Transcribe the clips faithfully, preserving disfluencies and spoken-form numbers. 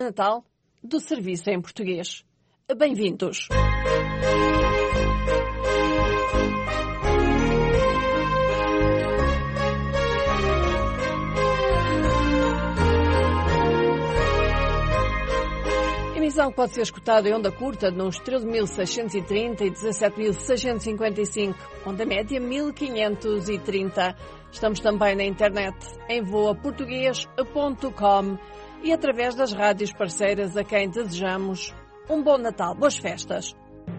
Natal do Serviço em Português. Bem-vindos. Emissão que pode ser escutada em onda curta nos treze mil seiscentos e trinta e dezassete mil seiscentos e cinquenta e cinco, onda média mil quinhentos e trinta. Estamos também na internet em voa português ponto com e através das rádios parceiras a quem desejamos um bom Natal, boas festas.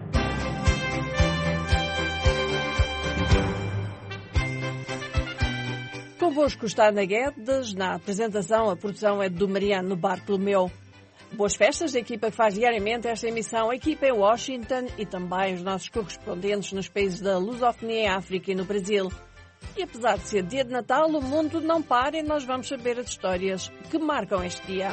Convosco está Ana Guedes, na apresentação a produção é do Mariano Bartolomeu. Boas festas da equipa que faz diariamente esta emissão, a equipa em Washington e também os nossos correspondentes nos países da lusofonia em África e no Brasil. E apesar de ser dia de Natal, o mundo não para e nós vamos saber as histórias que marcam este dia.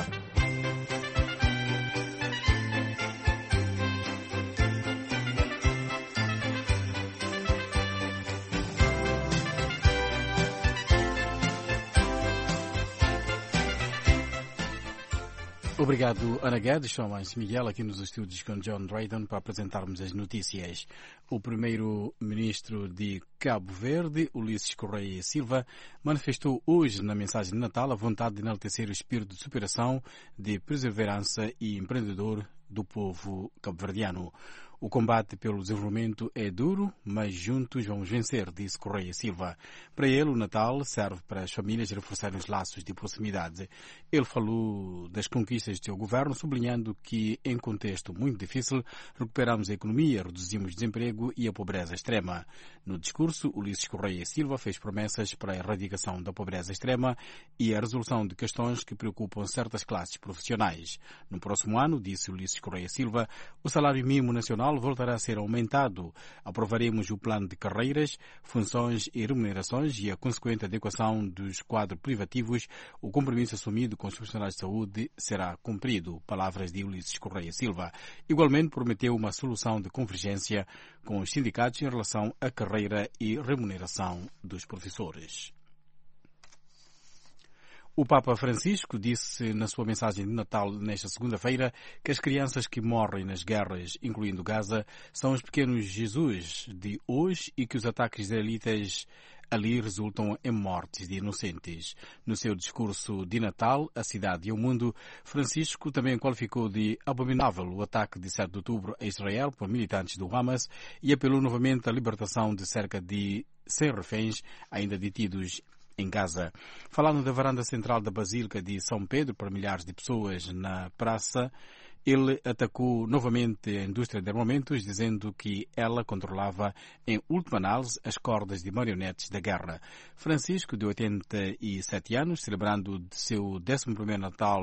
Obrigado, Ana Guedes. Sou Mãe Miguel aqui nos estúdios com John Drayton para apresentarmos as notícias. O primeiro-ministro de Cabo Verde, Ulisses Correia Silva, manifestou hoje na mensagem de Natal a vontade de enaltecer o espírito de superação, de perseverança e empreendedor do povo cabo-verdiano. O combate pelo desenvolvimento é duro, mas juntos vamos vencer, disse Correia Silva. Para ele, o Natal serve para as famílias reforçarem os laços de proximidade. Ele falou das conquistas do seu governo, sublinhando que, em contexto muito difícil, recuperamos a economia, reduzimos o desemprego e a pobreza extrema. No discurso, Ulisses Correia Silva fez promessas para a erradicação da pobreza extrema e a resolução de questões que preocupam certas classes profissionais. No próximo ano, disse Ulisses Correia Silva, o salário mínimo nacional voltará a ser aumentado. Aprovaremos o plano de carreiras, funções e remunerações e a consequente adequação dos quadros privativos. O compromisso assumido com os profissionais de saúde será cumprido. Palavras de Ulisses Correia Silva. Igualmente prometeu uma solução de convergência com os sindicatos em relação à carreira e remuneração dos professores. O Papa Francisco disse na sua mensagem de Natal nesta segunda-feira que as crianças que morrem nas guerras, incluindo Gaza, são os pequenos Jesus de hoje e que os ataques israelitas ali resultam em mortes de inocentes. No seu discurso de Natal, à cidade e ao mundo, Francisco também qualificou de abominável o ataque de sete de outubro a Israel por militantes do Hamas e apelou novamente à libertação de cerca de cem reféns ainda detidos em Gaza. Falando da varanda central da Basílica de São Pedro para milhares de pessoas na praça, ele atacou novamente a indústria de armamentos, dizendo que ela controlava, em última análise, as cordas de marionetes da guerra. Francisco, de oitenta e sete anos, celebrando seu décimo primeiro Natal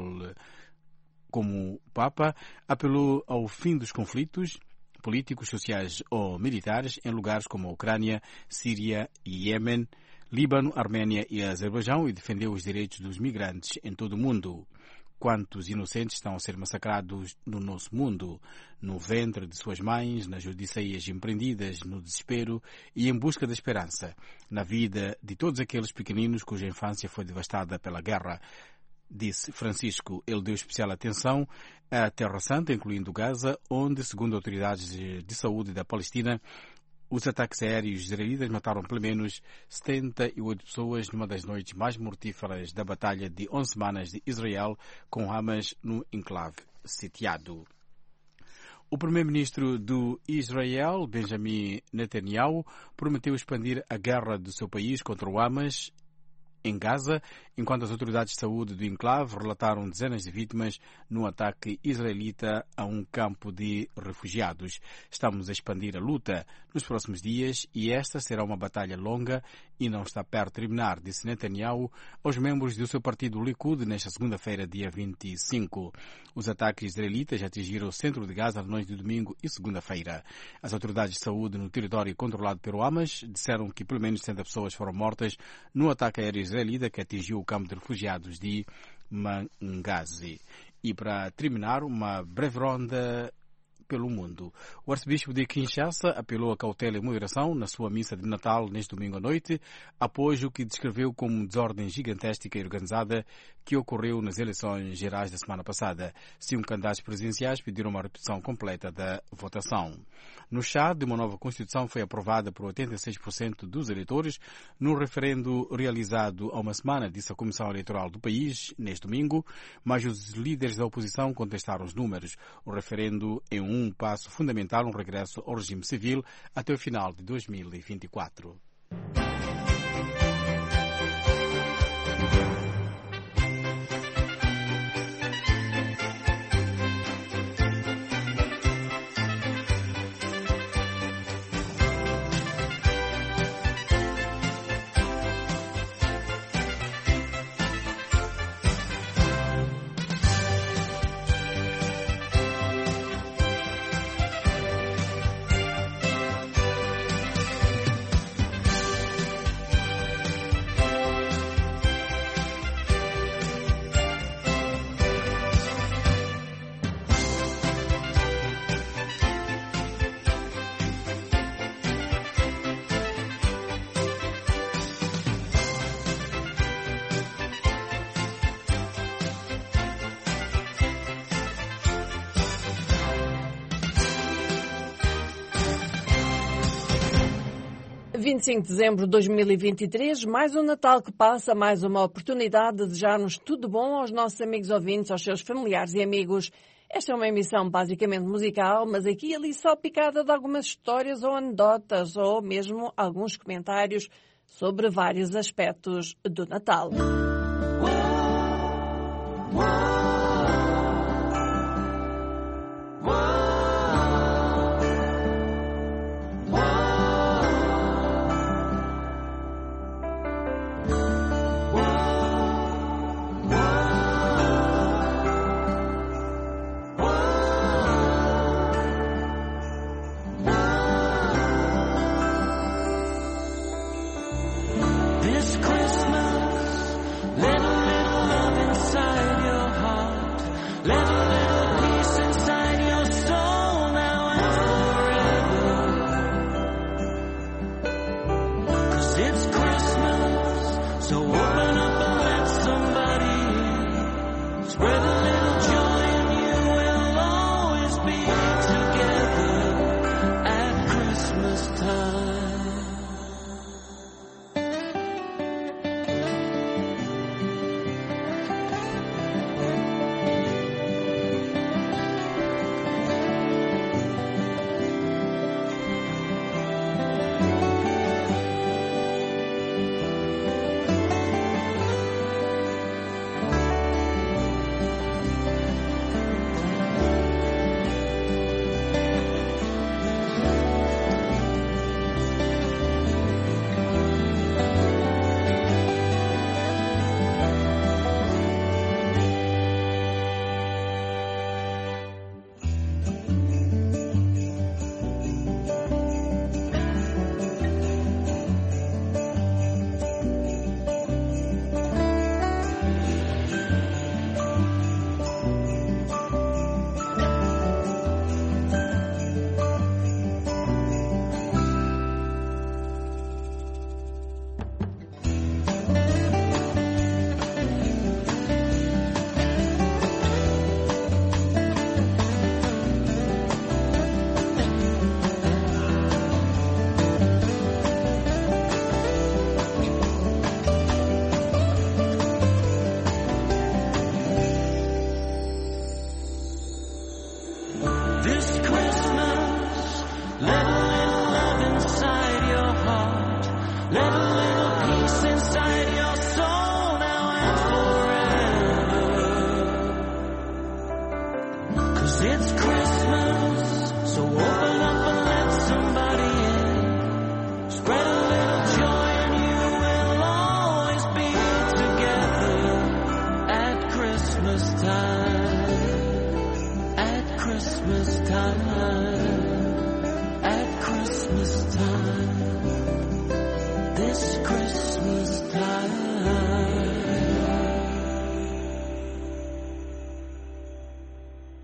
como Papa, apelou ao fim dos conflitos políticos, sociais ou militares em lugares como a Ucrânia, Síria e Iêmen, Líbano, Arménia e Azerbaijão e defendeu os direitos dos migrantes em todo o mundo. Quantos inocentes estão a ser massacrados no nosso mundo, no ventre de suas mães, nas odisseias empreendidas, no desespero e em busca da esperança, na vida de todos aqueles pequeninos cuja infância foi devastada pela guerra, disse Francisco. Ele deu especial atenção à Terra Santa, incluindo Gaza, onde, segundo autoridades de saúde da Palestina, os ataques aéreos israelitas mataram pelo menos setenta e oito pessoas numa das noites mais mortíferas da batalha de onze semanas de Israel com Hamas no enclave sitiado. O primeiro-ministro do Israel, Benjamin Netanyahu, prometeu expandir a guerra do seu país contra o Hamas em Gaza, enquanto as autoridades de saúde do enclave relataram dezenas de vítimas num ataque israelita a um campo de refugiados. Estamos a expandir a luta nos próximos dias e esta será uma batalha longa e não está perto de terminar, disse Netanyahu aos membros do seu partido Likud nesta segunda-feira, dia vinte e cinco. Os ataques israelitas atingiram o centro de Gaza na noite de domingo e segunda-feira. As autoridades de saúde no território controlado pelo Hamas disseram que pelo menos setenta pessoas foram mortas no ataque aéreo israelita que atingiu o campo de refugiados de Mangazi. E para terminar, uma breve ronda pelo mundo. O arcebispo de Kinshasa apelou a cautela e moderação na sua missa de Natal neste domingo à noite, após o que descreveu como desordem gigantesca e organizada que ocorreu nas eleições gerais da semana passada. Cinco candidatos presidenciais pediram uma repetição completa da votação. No Chad, uma nova Constituição foi aprovada por oitenta e seis por cento dos eleitores no referendo realizado há uma semana, disse a Comissão Eleitoral do país, neste domingo, mas os líderes da oposição contestaram os números. O referendo é um passo fundamental, um regresso ao regime civil até o final de dois mil e vinte e quatro. vinte e cinco de dezembro de dois mil e vinte e três, mais um Natal que passa, mais uma oportunidade de desejar-nos tudo bom aos nossos amigos ouvintes, aos seus familiares e amigos. Esta é uma emissão basicamente musical, mas aqui e ali só picada de algumas histórias ou anedotas, ou mesmo alguns comentários sobre vários aspectos do Natal.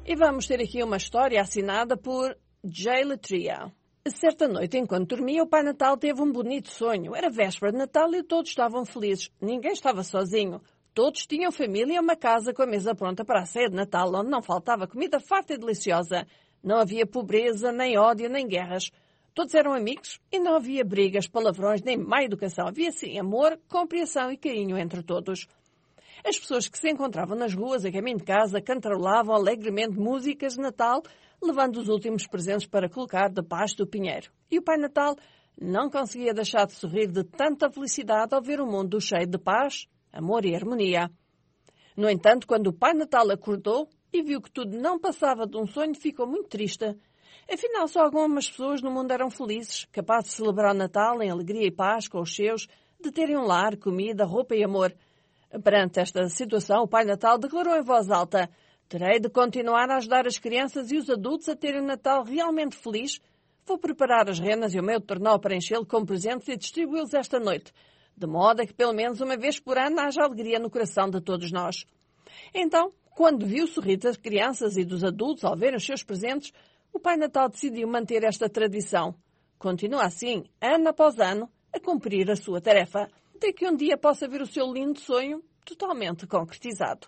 E vamos ter aqui uma história assinada por Jay Letria. Certa noite, enquanto dormia, o Pai Natal teve um bonito sonho. Era véspera de Natal e todos estavam felizes. Ninguém estava sozinho. Todos tinham família e uma casa com a mesa pronta para a ceia de Natal, onde não faltava comida farta e deliciosa. Não havia pobreza, nem ódio, nem guerras. Todos eram amigos e não havia brigas, palavrões, nem má educação. Havia, sim, amor, compreensão e carinho entre todos. As pessoas que se encontravam nas ruas, a caminho de casa, cantarolavam alegremente músicas de Natal, levando os últimos presentes para colocar debaixo do pinheiro. E o Pai Natal não conseguia deixar de sorrir de tanta felicidade ao ver o mundo cheio de paz, amor e harmonia. No entanto, quando o Pai Natal acordou e viu que tudo não passava de um sonho, ficou muito triste. Afinal, só algumas pessoas no mundo eram felizes, capazes de celebrar o Natal em alegria e paz com os seus, de terem um lar, comida, roupa e amor. Perante esta situação, o Pai Natal declarou em voz alta: terei de continuar a ajudar as crianças e os adultos a terem um Natal realmente feliz. Vou preparar as renas e o meu tornó para enchê-lo com presentes e distribuí-los esta noite, de modo a que pelo menos uma vez por ano haja alegria no coração de todos nós. Então, quando viu o sorriso das crianças e dos adultos ao verem os seus presentes, o Pai Natal decidiu manter esta tradição. Continua assim, ano após ano, a cumprir a sua tarefa, até que um dia possa ver o seu lindo sonho totalmente concretizado.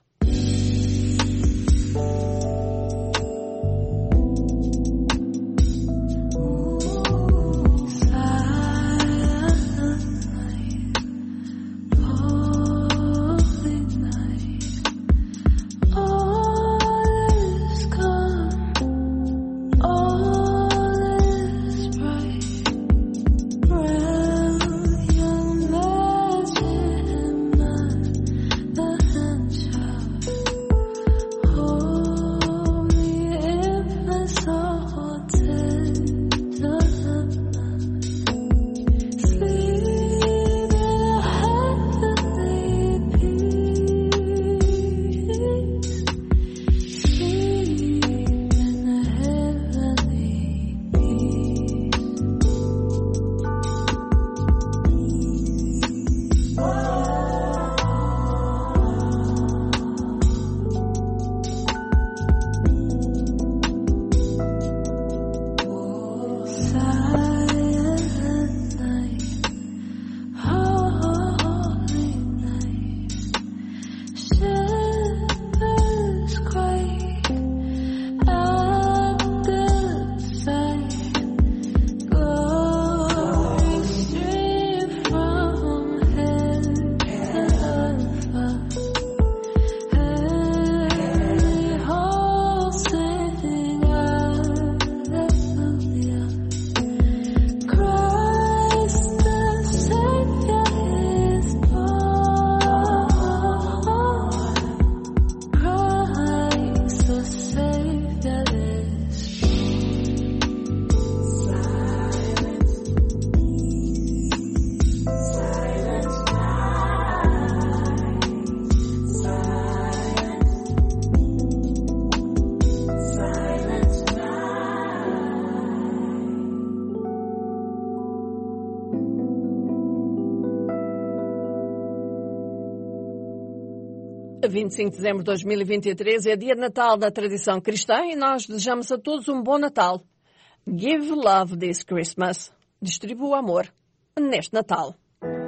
vinte e cinco de dezembro de dois mil e vinte e três é dia de Natal da tradição cristã e nós desejamos a todos um bom Natal. Give love this Christmas. Distribua amor neste Natal.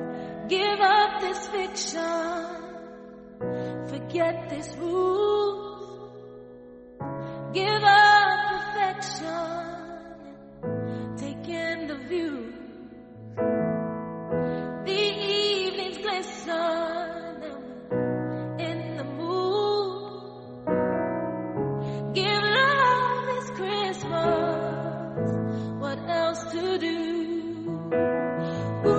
Give up this fiction. Forget this rule. Give up perfection. Take in the view. The evenings glisten. To do. Ooh,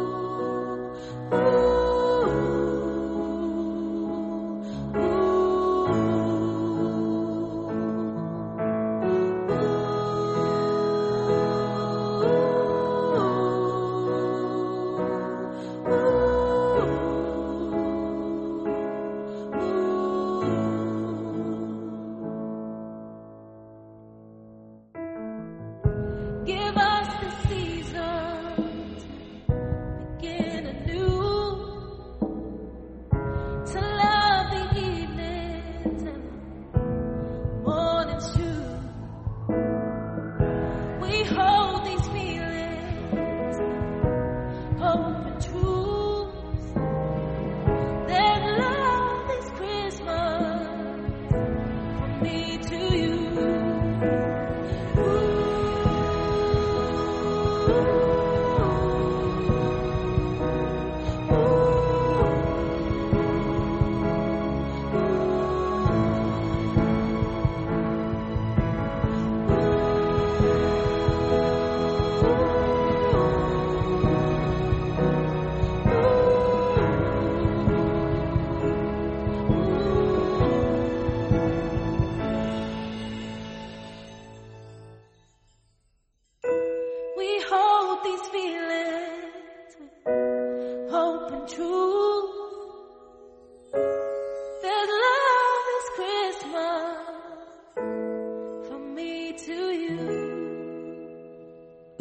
ooh, ooh, ooh.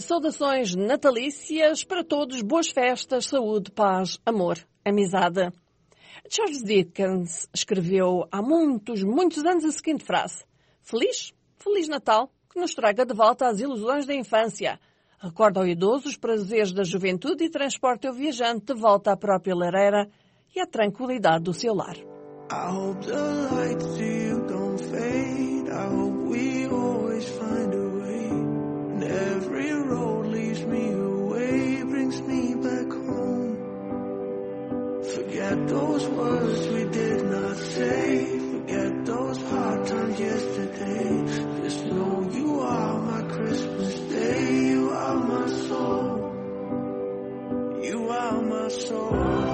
saudações natalícias para todos, boas festas, saúde, paz, amor, amizade. Charles Dickens escreveu há muitos, muitos anos a seguinte frase: Feliz, Feliz Natal, que nos traga de volta as ilusões da infância. Recorda ao idoso os prazeres da juventude e transporta o viajante de volta à própria lareira e à tranquilidade do seu lar. I hope the lights you don't fade. I hope we always find a way. And every road leaves me away, brings me back home. Forget those words we did not say. Forget those hard times yesterday. Just know you are my Christmas day. You are my soul. You are my soul.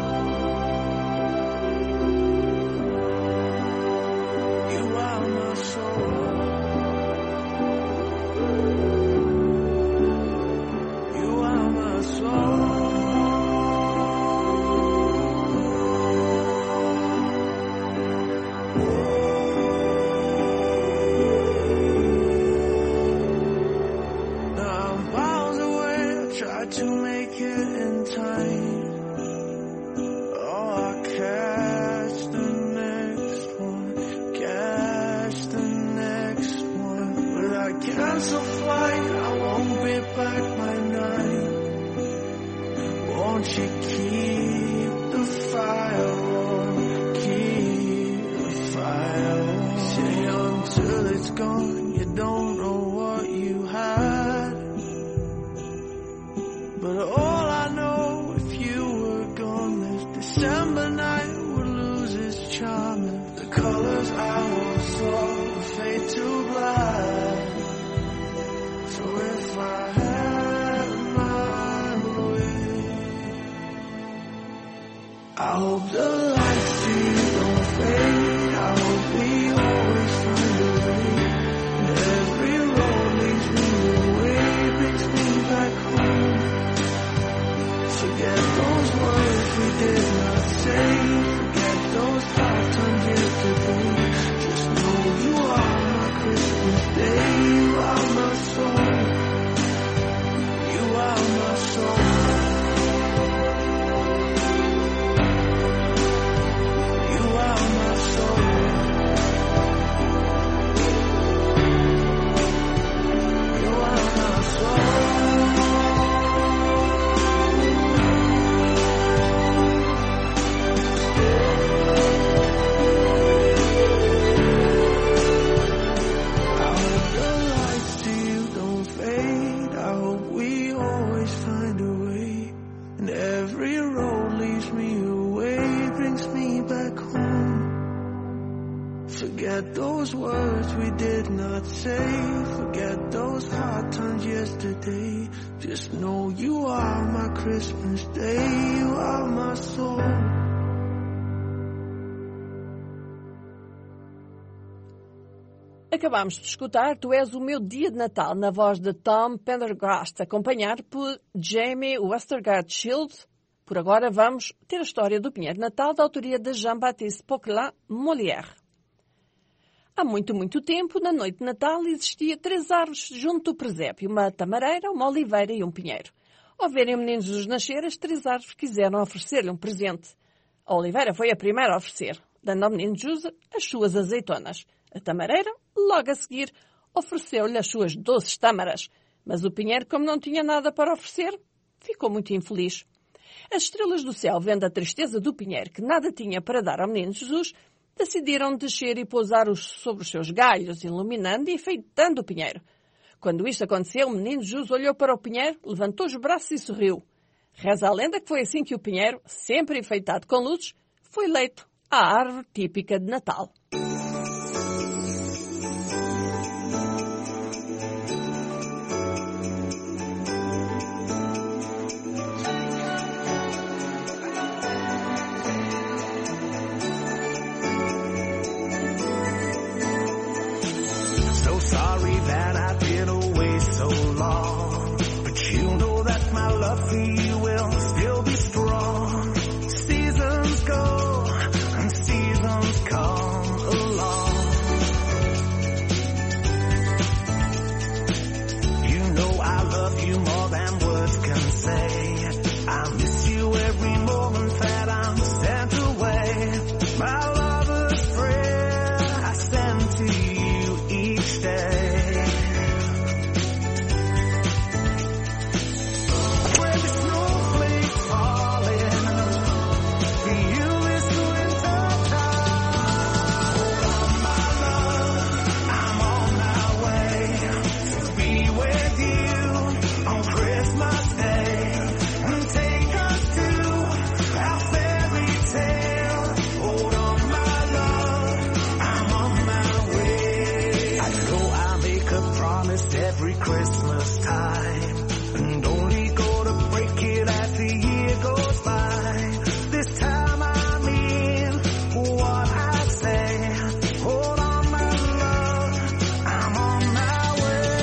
Acabámos de escutar Tu És o Meu Dia de Natal, na voz de Tom Pendergast, acompanhado por Jamie Westergaard Shields. Por agora vamos ter a história do Pinheiro de Natal, da autoria de Jean-Baptiste Poquelin Molière. Há muito, muito tempo, na noite de Natal, existia três árvores junto do presépio, uma tamareira, uma oliveira e um pinheiro. Ao verem o menino Jesus nascer, as três árvores quiseram oferecer-lhe um presente. A oliveira foi a primeira a oferecer, dando ao menino Jesus as suas azeitonas. A tamareira, logo a seguir, ofereceu-lhe as suas doces tâmaras. Mas o pinheiro, como não tinha nada para oferecer, ficou muito infeliz. As estrelas do céu, vendo a tristeza do pinheiro, que nada tinha para dar ao menino Jesus, decidiram descer e pousar -os sobre os seus galhos, iluminando e enfeitando o pinheiro. Quando isto aconteceu, o menino Jesus olhou para o pinheiro, levantou os braços e sorriu. Reza a lenda que foi assim que o pinheiro, sempre enfeitado com luzes, foi eleito a árvore típica de Natal. Sorry that I did away so long, but you know that my love for you will still be strong. Seasons go and seasons come along. You know I love you more than My lover's prayer I send to you each day. Where the snowflakes falling, for you is the winter time. My love, I'm on my way to be with you on Christmas Day and take us to our fairy tale. Hold on, my love, I'm on my way. I know I make a promise every Christmas time and only go to break it as the year goes by. This time I mean what I say. Hold on, my love, I'm on my way.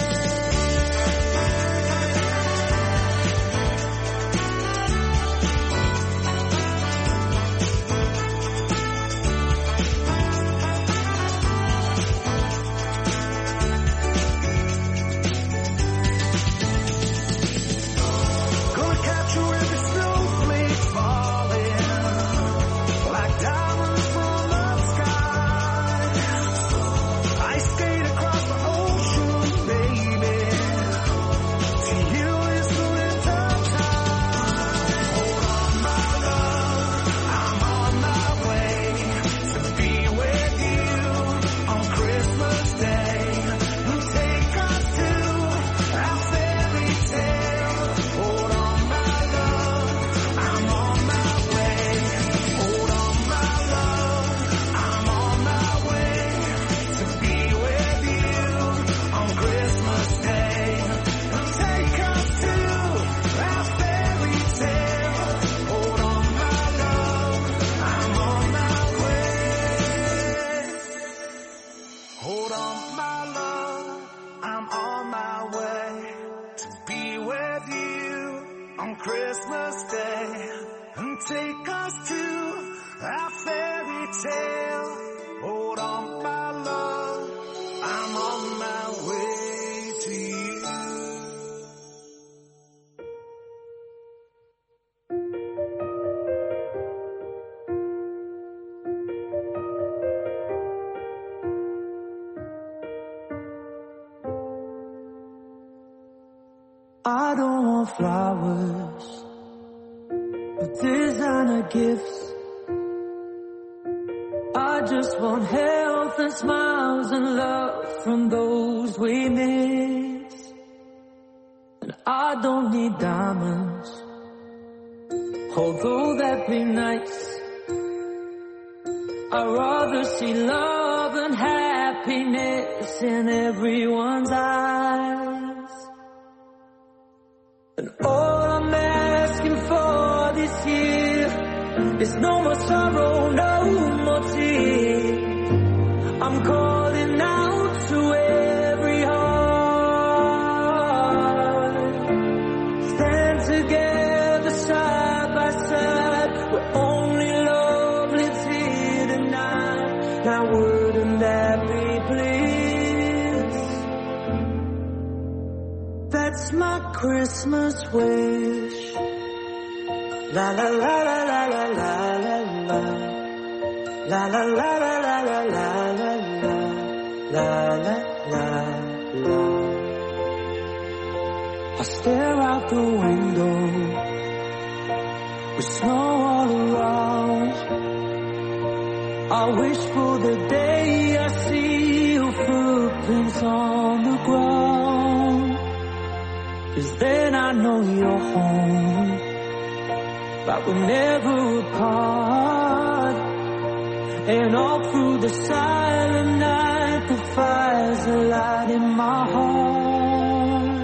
Gonna capture every snowflake falling like diamonds from the sky. I skate across the ocean, baby. To you is the winter time. Hold on, my love, I'm on my way to be with you on Christmas Day and take us to our fairy tale. Hold on, my love, I'm on my way. Hold on, my love, I'm on my way to be with you on Christmas Day and take us to our fairy tale. Hold on, my love, I'm on my way. Hold on, my love, I'm on my way to be with you on Christmas Day and take us to our fairy tale. Hold on, my love, I'm on my way to you. I don't want flowers or designer gifts. I just want health and smiles and love from those we miss. And I don't need diamonds, although that'd be nice. I'd rather see love and happiness in everyone's eyes. And all I'm asking for this year is no more sorrow, no more tears. I'm calling out to every heart. Stand together side by side, where only love lives here tonight. Now wouldn't that be bliss? That's my Christmas wish. La la la la la la la la la. La la la la la la la la la. La la la la. I stare out the window with snow all around. I wish for the day I see your footprints on the ground. 'Cause then I know you're home, but we're never apart. And all through the silent night, the fire's alight in my heart.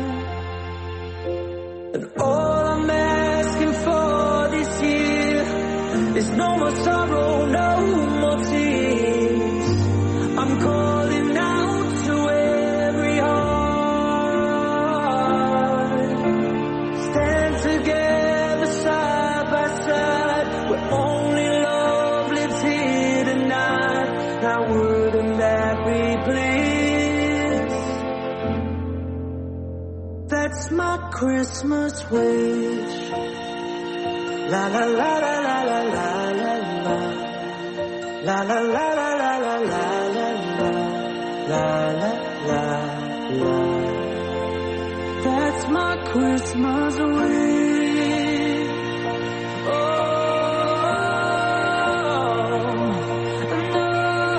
And all I'm asking for this year is no more sorrow, no more tears. I'm calling out to every heart. Stand together side by side, where only love lives here tonight. Now wouldn't that be bliss? That's my Christmas wish. La la la la la la la la la. La la la la la la la la la la la la. That's my Christmas wish. Oh, no.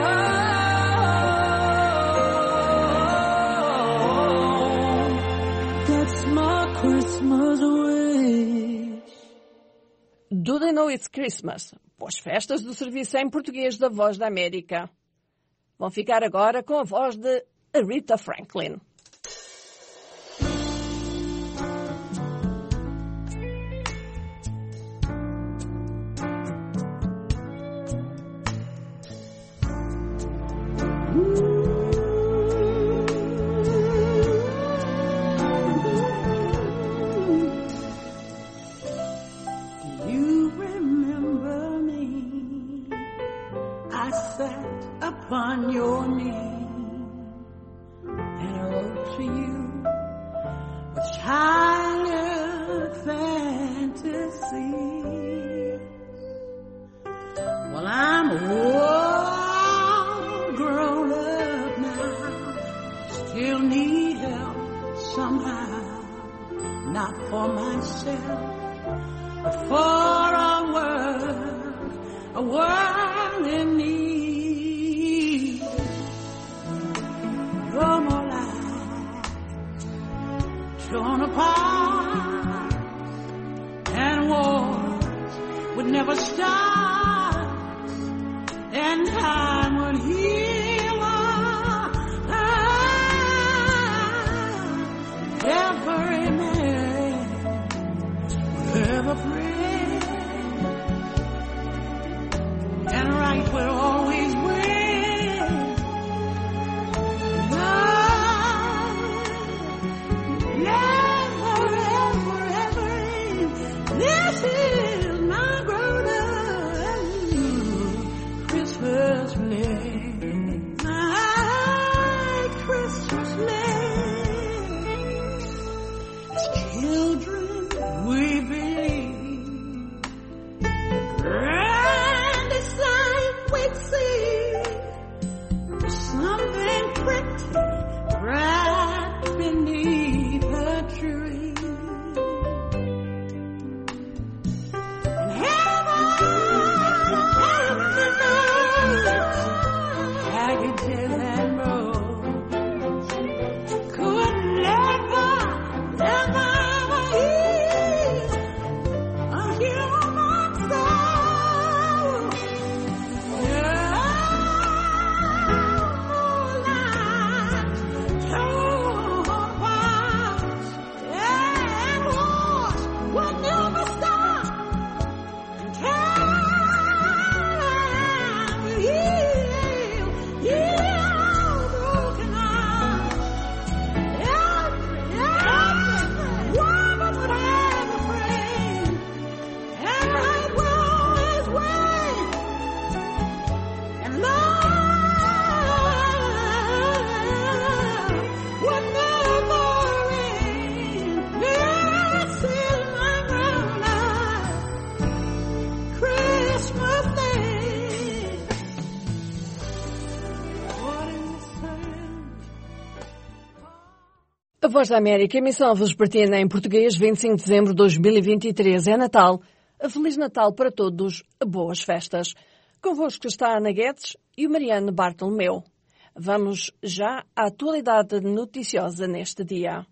That's my Christmas wish. Do They Know It's Christmas? Boas festas do serviço em português da Voz da América. Vão ficar agora com a voz de Aretha Franklin. Upon your knee and I wrote to you a childhood fantasy. Well, I'm all grown up now, still need help somehow, not for myself, but for a world, a world in need. From our lives torn apart, and wars would never stop, and time would heal our lives. Every man would ever pray, and right will always win. A Voz da América, emissão vespertina em português, vinte e cinco de dezembro de dois mil e vinte e três. É Natal. A Feliz Natal para todos. Boas festas. Convosco está a Ana Guedes e o Mariano Bartolomeu. Vamos já à atualidade noticiosa neste dia.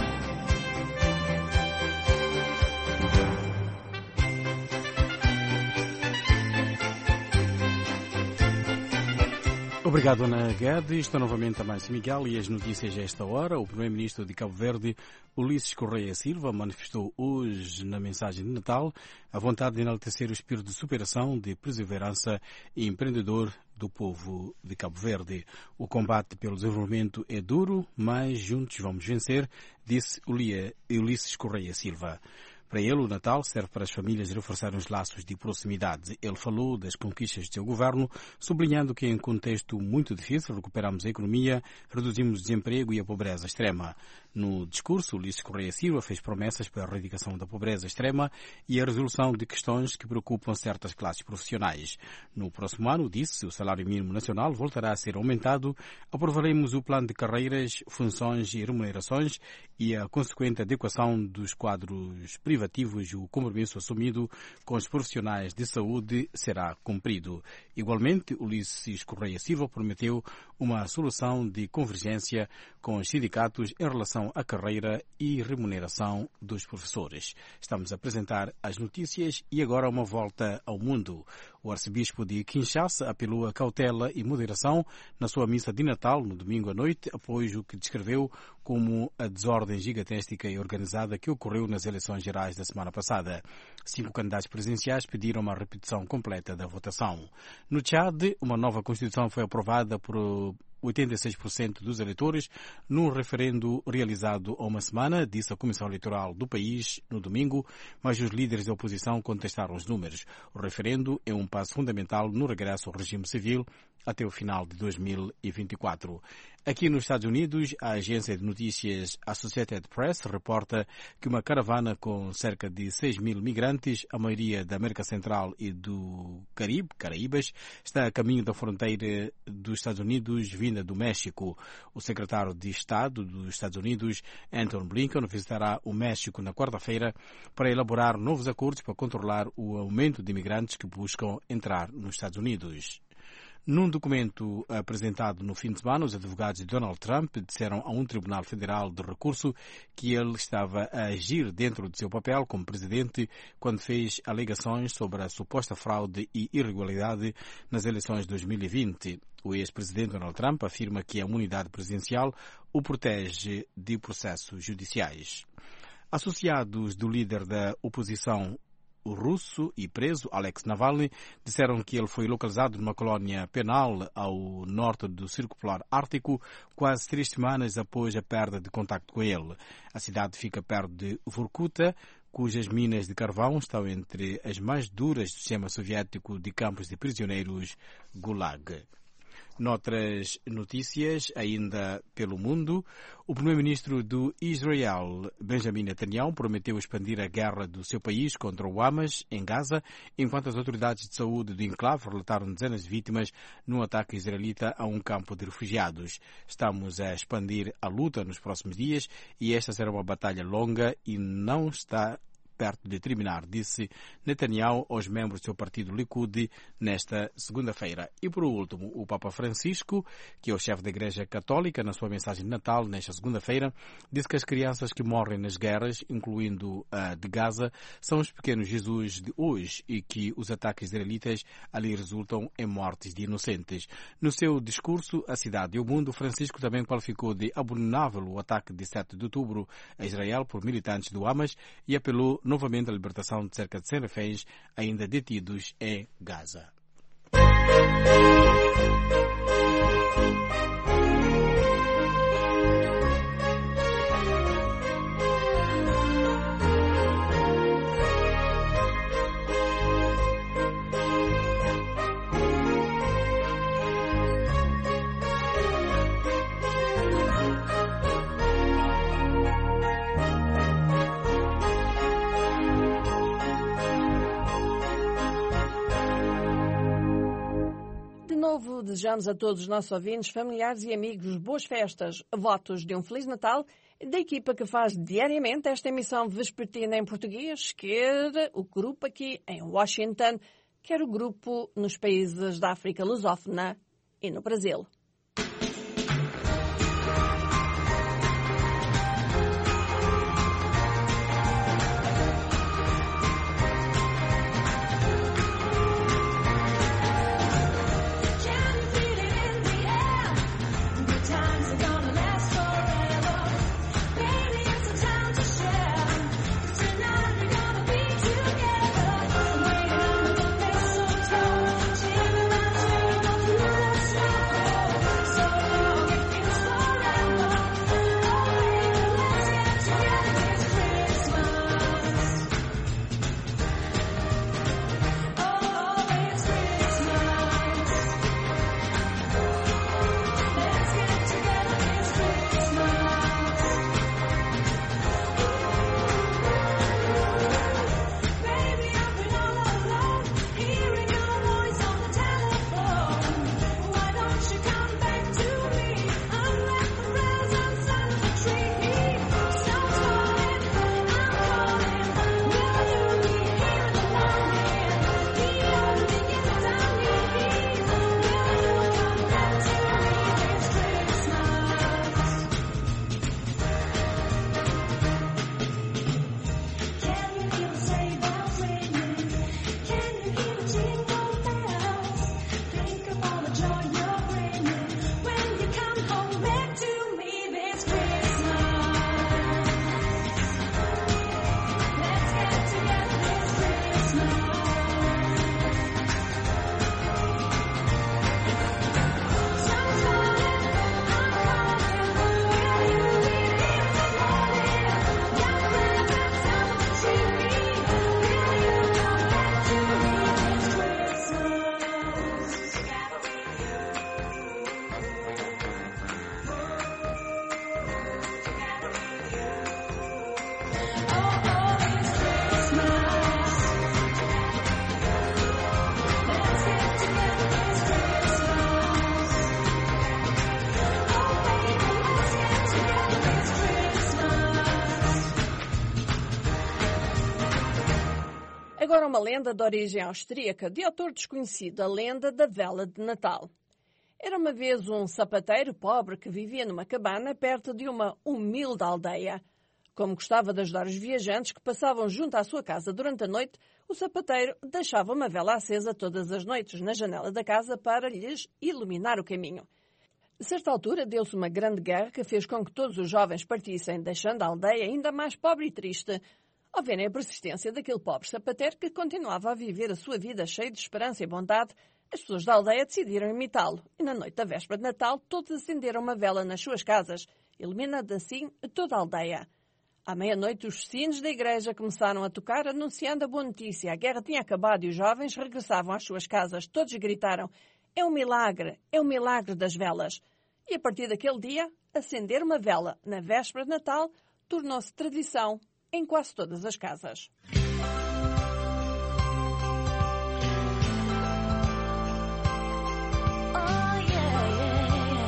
Obrigado, Ana Guedes. Estou novamente a Márcio Miguel e as notícias a esta hora. O primeiro-ministro de Cabo Verde, Ulisses Correia Silva, manifestou hoje na mensagem de Natal a vontade de enaltecer o espírito de superação, de perseverança e empreendedor do povo de Cabo Verde. O combate pelo desenvolvimento é duro, mas juntos vamos vencer, disse Ulisses Correia Silva. Para ele, o Natal serve para as famílias reforçarem os laços de proximidade. Ele falou das conquistas do seu governo, sublinhando que em contexto muito difícil recuperamos a economia, reduzimos o desemprego e a pobreza extrema. No discurso, Ulisses Correia Silva fez promessas para a erradicação da pobreza extrema e a resolução de questões que preocupam certas classes profissionais. No próximo ano, disse, o salário mínimo nacional voltará a ser aumentado, aprovaremos o plano de carreiras, funções e remunerações e a consequente adequação dos quadros privativos e o compromisso assumido com os profissionais de saúde será cumprido. Igualmente, Ulisses Correia Silva prometeu uma solução de convergência com os sindicatos em relação à carreira e remuneração dos professores. Estamos a apresentar as notícias e agora uma volta ao mundo. O arcebispo de Kinshasa apelou a cautela e moderação na sua missa de Natal no domingo à noite, após o que descreveu como a desordem gigantesca e organizada que ocorreu nas eleições gerais da semana passada. Cinco candidatos presidenciais pediram uma repetição completa da votação. No Tchad, uma nova Constituição foi aprovada por oitenta e seis por cento dos eleitores num referendo realizado há uma semana, disse a Comissão Eleitoral do país no domingo, mas os líderes da oposição contestaram os números. O referendo é um passo fundamental no regresso ao regime civil até o final de dois mil e vinte e quatro. Aqui nos Estados Unidos, a agência de notícias Associated Press reporta que uma caravana com cerca de seis mil migrantes, a maioria da América Central e do Caribe, Caraíbas, está a caminho da fronteira dos Estados Unidos, vinda do México. O secretário de Estado dos Estados Unidos, Antony Blinken, visitará o México na quarta-feira para elaborar novos acordos para controlar o aumento de imigrantes que buscam entrar nos Estados Unidos. Num documento apresentado no fim de semana, os advogados de Donald Trump disseram a um tribunal federal de recurso que ele estava a agir dentro de seu papel como presidente quando fez alegações sobre a suposta fraude e irregularidade nas eleições de dois mil e vinte. O ex-presidente Donald Trump afirma que a imunidade presidencial o protege de processos judiciais. Associados do líder da oposição o russo e preso Alex Navalny disseram que ele foi localizado numa colónia penal ao norte do Círculo Polar Ártico quase três semanas após a perda de contacto com ele. A cidade fica perto de Vorkuta, cujas minas de carvão estão entre as mais duras do sistema soviético de campos de prisioneiros Gulag. Noutras notícias, ainda pelo mundo, o primeiro-ministro do Israel, Benjamin Netanyahu, prometeu expandir a guerra do seu país contra o Hamas em Gaza, enquanto as autoridades de saúde do enclave relataram dezenas de vítimas num ataque israelita a um campo de refugiados. Estamos a expandir a luta nos próximos dias e esta será uma batalha longa e não está perto de terminar, disse Netanyahu aos membros do seu partido Likud nesta segunda-feira. E por último, o Papa Francisco, que é o chefe da Igreja Católica, na sua mensagem de Natal nesta segunda-feira, disse que as crianças que morrem nas guerras, incluindo a de Gaza, são os pequenos Jesus de hoje e que os ataques israelitas ali resultam em mortes de inocentes. No seu discurso à cidade e ao mundo, Francisco também qualificou de abominável o ataque de sete de outubro a Israel por militantes do Hamas e apelou novamente a libertação de cerca de cem reféns ainda detidos em Gaza. Desejamos a todos os nossos ouvintes, familiares e amigos boas festas, votos de um Feliz Natal da equipa que faz diariamente esta emissão vespertina em português, quer o grupo aqui em Washington, quer o grupo nos países da África lusófona e no Brasil. Together, agora uma lenda de origem austríaca, de autor desconhecido, a lenda da vela de Natal. Era uma vez um sapateiro pobre que vivia numa cabana perto de uma humilde aldeia. Como gostava de ajudar os viajantes que passavam junto à sua casa durante a noite, o sapateiro deixava uma vela acesa todas as noites na janela da casa para lhes iluminar o caminho. A certa altura deu-se uma grande guerra que fez com que todos os jovens partissem, deixando a aldeia ainda mais pobre e triste. Ao verem a persistência daquele pobre sapateiro que continuava a viver a sua vida cheia de esperança e bondade, as pessoas da aldeia decidiram imitá-lo e na noite da véspera de Natal todos acenderam uma vela nas suas casas, iluminando assim toda a aldeia. À meia-noite os sinos da igreja começaram a tocar anunciando a boa notícia. A guerra tinha acabado e os jovens regressavam às suas casas. Todos gritaram: "É um milagre! É um milagre das velas!" E a partir daquele dia, acender uma vela na véspera de Natal tornou-se tradição em quase todas as casas. Oh, yeah, yeah,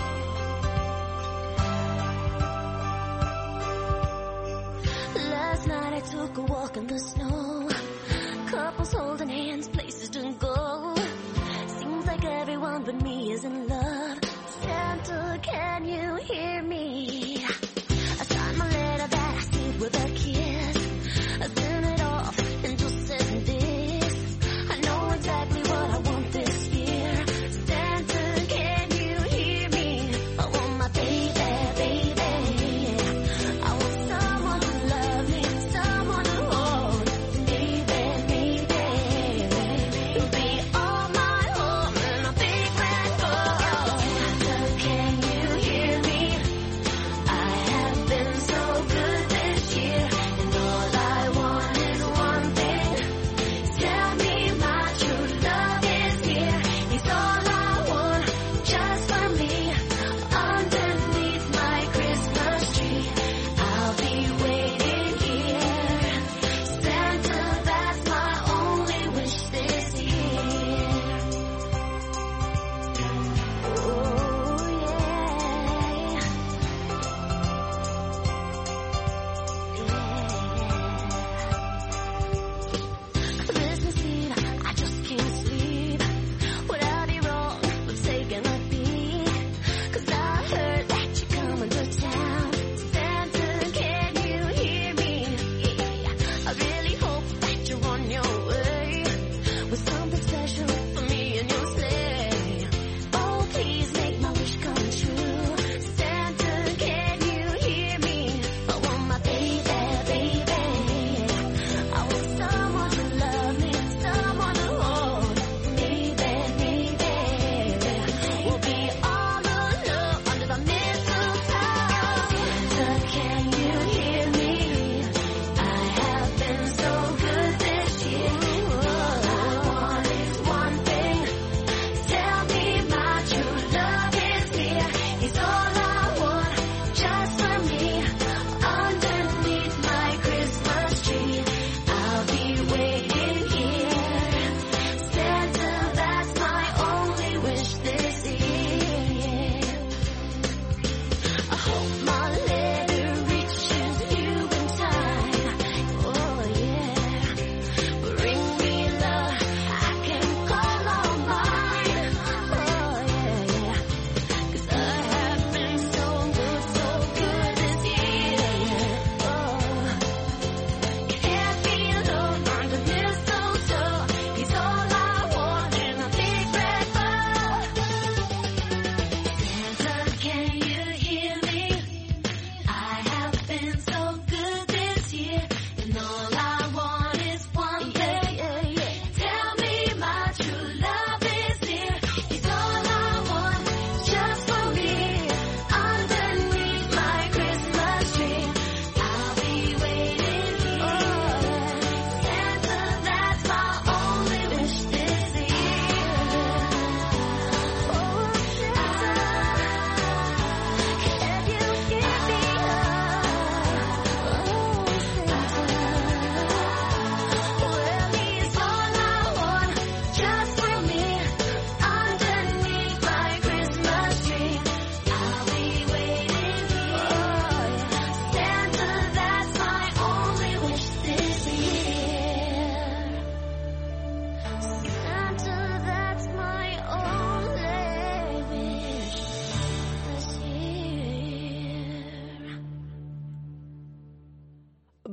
yeah. Last night I took a walk in the snow. Couples holding hands, places to go. Seems like everyone but me is in love. Santa, can you hear me? I signed my letter that I sealed with a kiss. I sent it off and just said this. I know exactly what I want this year. Santa, can you hear me? I want my baby, baby. I want someone to love me, someone to hold. Baby, baby. You'll be all my home and a big red bow. Santa, can you hear me? I have been so good this year, and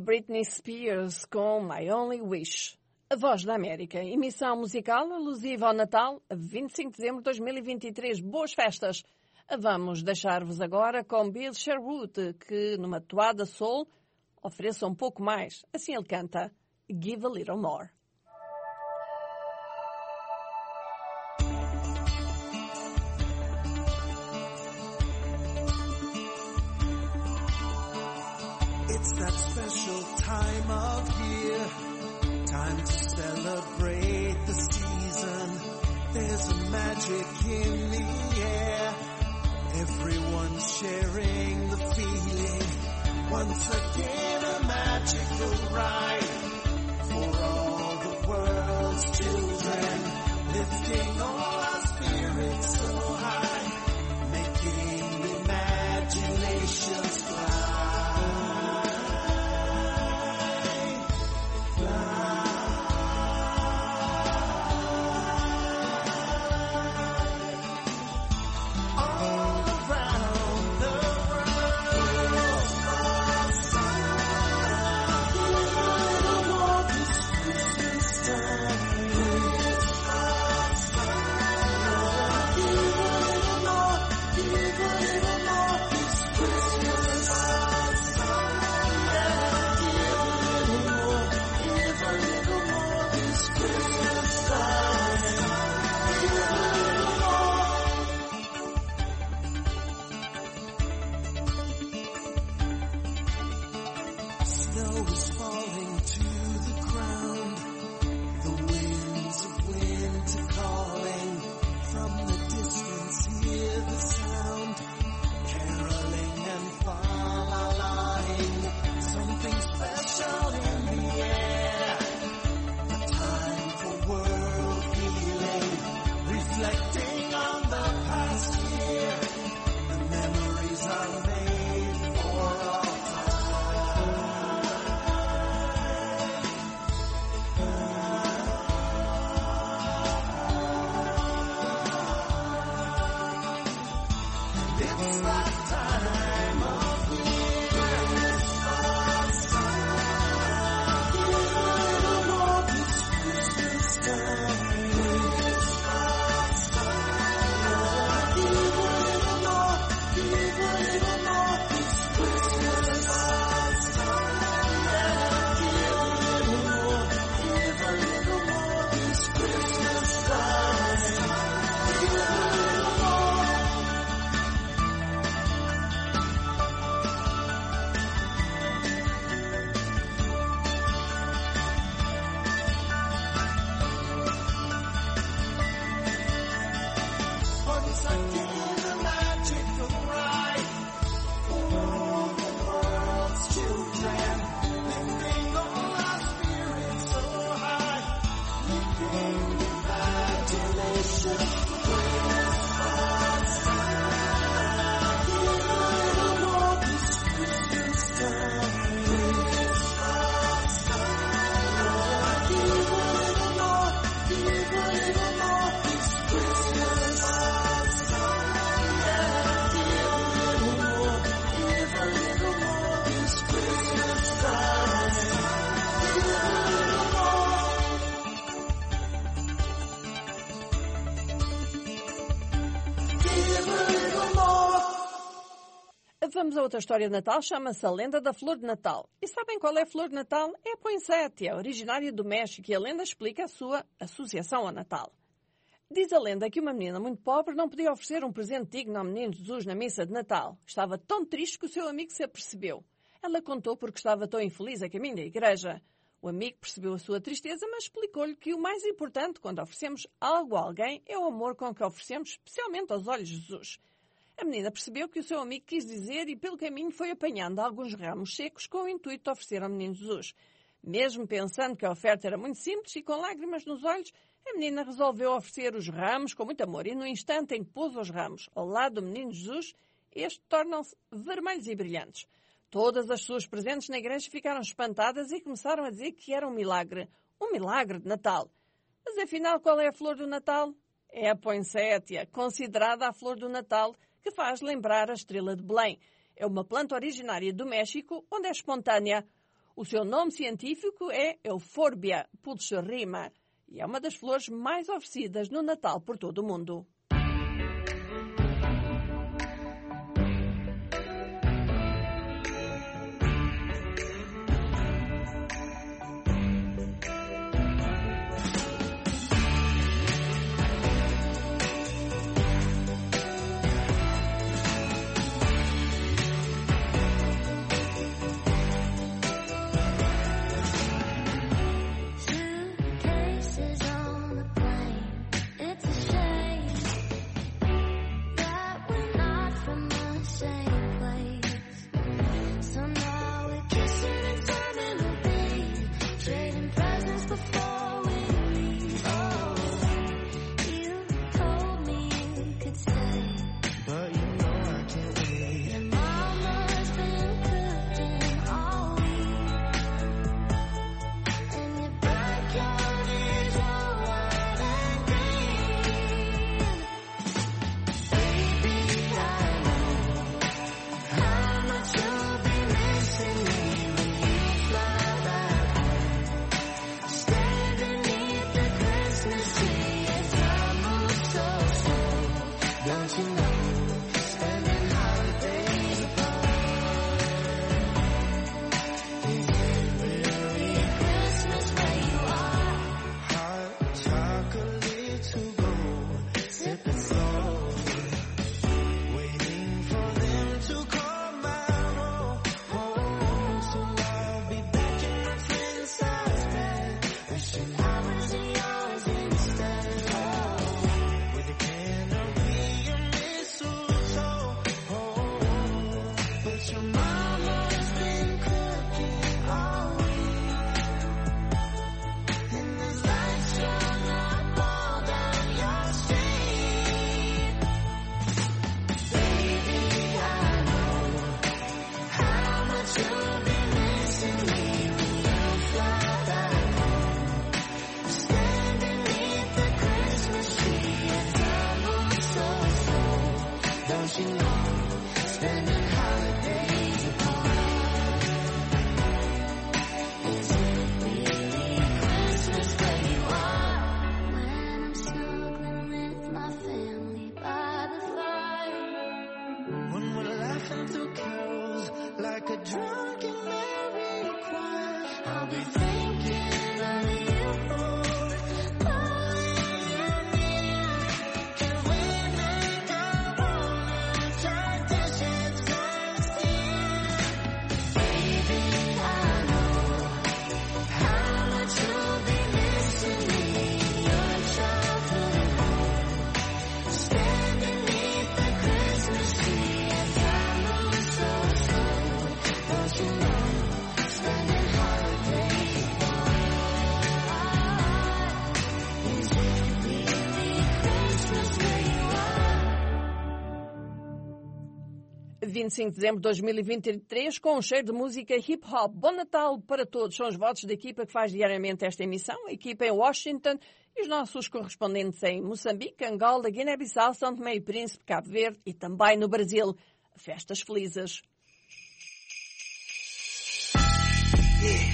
Britney Spears com My Only Wish. A Voz da América, emissão musical alusiva ao Natal, a vinte e cinco de dezembro de dois mil e vinte e três. Boas festas! Vamos deixar-vos agora com Bill Sherwood, que numa toada soul ofereça um pouco mais. Assim ele canta Give a Little More. It's that special time of year, time to celebrate the season. There's a magic in the air, everyone's sharing the feeling. Once again a magical ride for all the world's children, lifting all our spirits so high, making the imaginations fly. Vamos a outra história de Natal, chama-se a Lenda da Flor de Natal. E sabem qual é a flor de Natal? É a poinsettia, originária do México, e a lenda explica a sua associação ao Natal. Diz a lenda que uma menina muito pobre não podia oferecer um presente digno ao menino Jesus na missa de Natal. Estava tão triste que o seu amigo se apercebeu. Ela contou porque estava tão infeliz a caminho da igreja. O amigo percebeu a sua tristeza, mas explicou-lhe que o mais importante quando oferecemos algo a alguém é o amor com que oferecemos, especialmente aos olhos de Jesus. A menina percebeu que o seu amigo quis dizer e pelo caminho foi apanhando alguns ramos secos com o intuito de oferecer ao menino Jesus. Mesmo pensando que a oferta era muito simples e com lágrimas nos olhos, a menina resolveu oferecer os ramos com muito amor e no instante em que pôs os ramos ao lado do menino Jesus, estes tornam-se vermelhos e brilhantes. Todas as pessoas presentes na igreja ficaram espantadas e começaram a dizer que era um milagre, um milagre de Natal. Mas afinal, qual é a flor do Natal? É a poinsettia, considerada a flor do Natal, que faz lembrar a estrela de Belém. É uma planta originária do México, onde é espontânea. O seu nome científico é Euphorbia pulcherrima e é uma das flores mais oferecidas no Natal por todo o mundo. vinte e cinco de dezembro de dois mil e vinte e três, com um cheiro de música hip-hop. Bom Natal para todos. São os votos da equipa que faz diariamente esta emissão, a equipa em Washington e os nossos correspondentes em Moçambique, Angola, Guiné-Bissau, São Tomé e Príncipe, Cabo Verde e também no Brasil. Festas felizes. Yeah.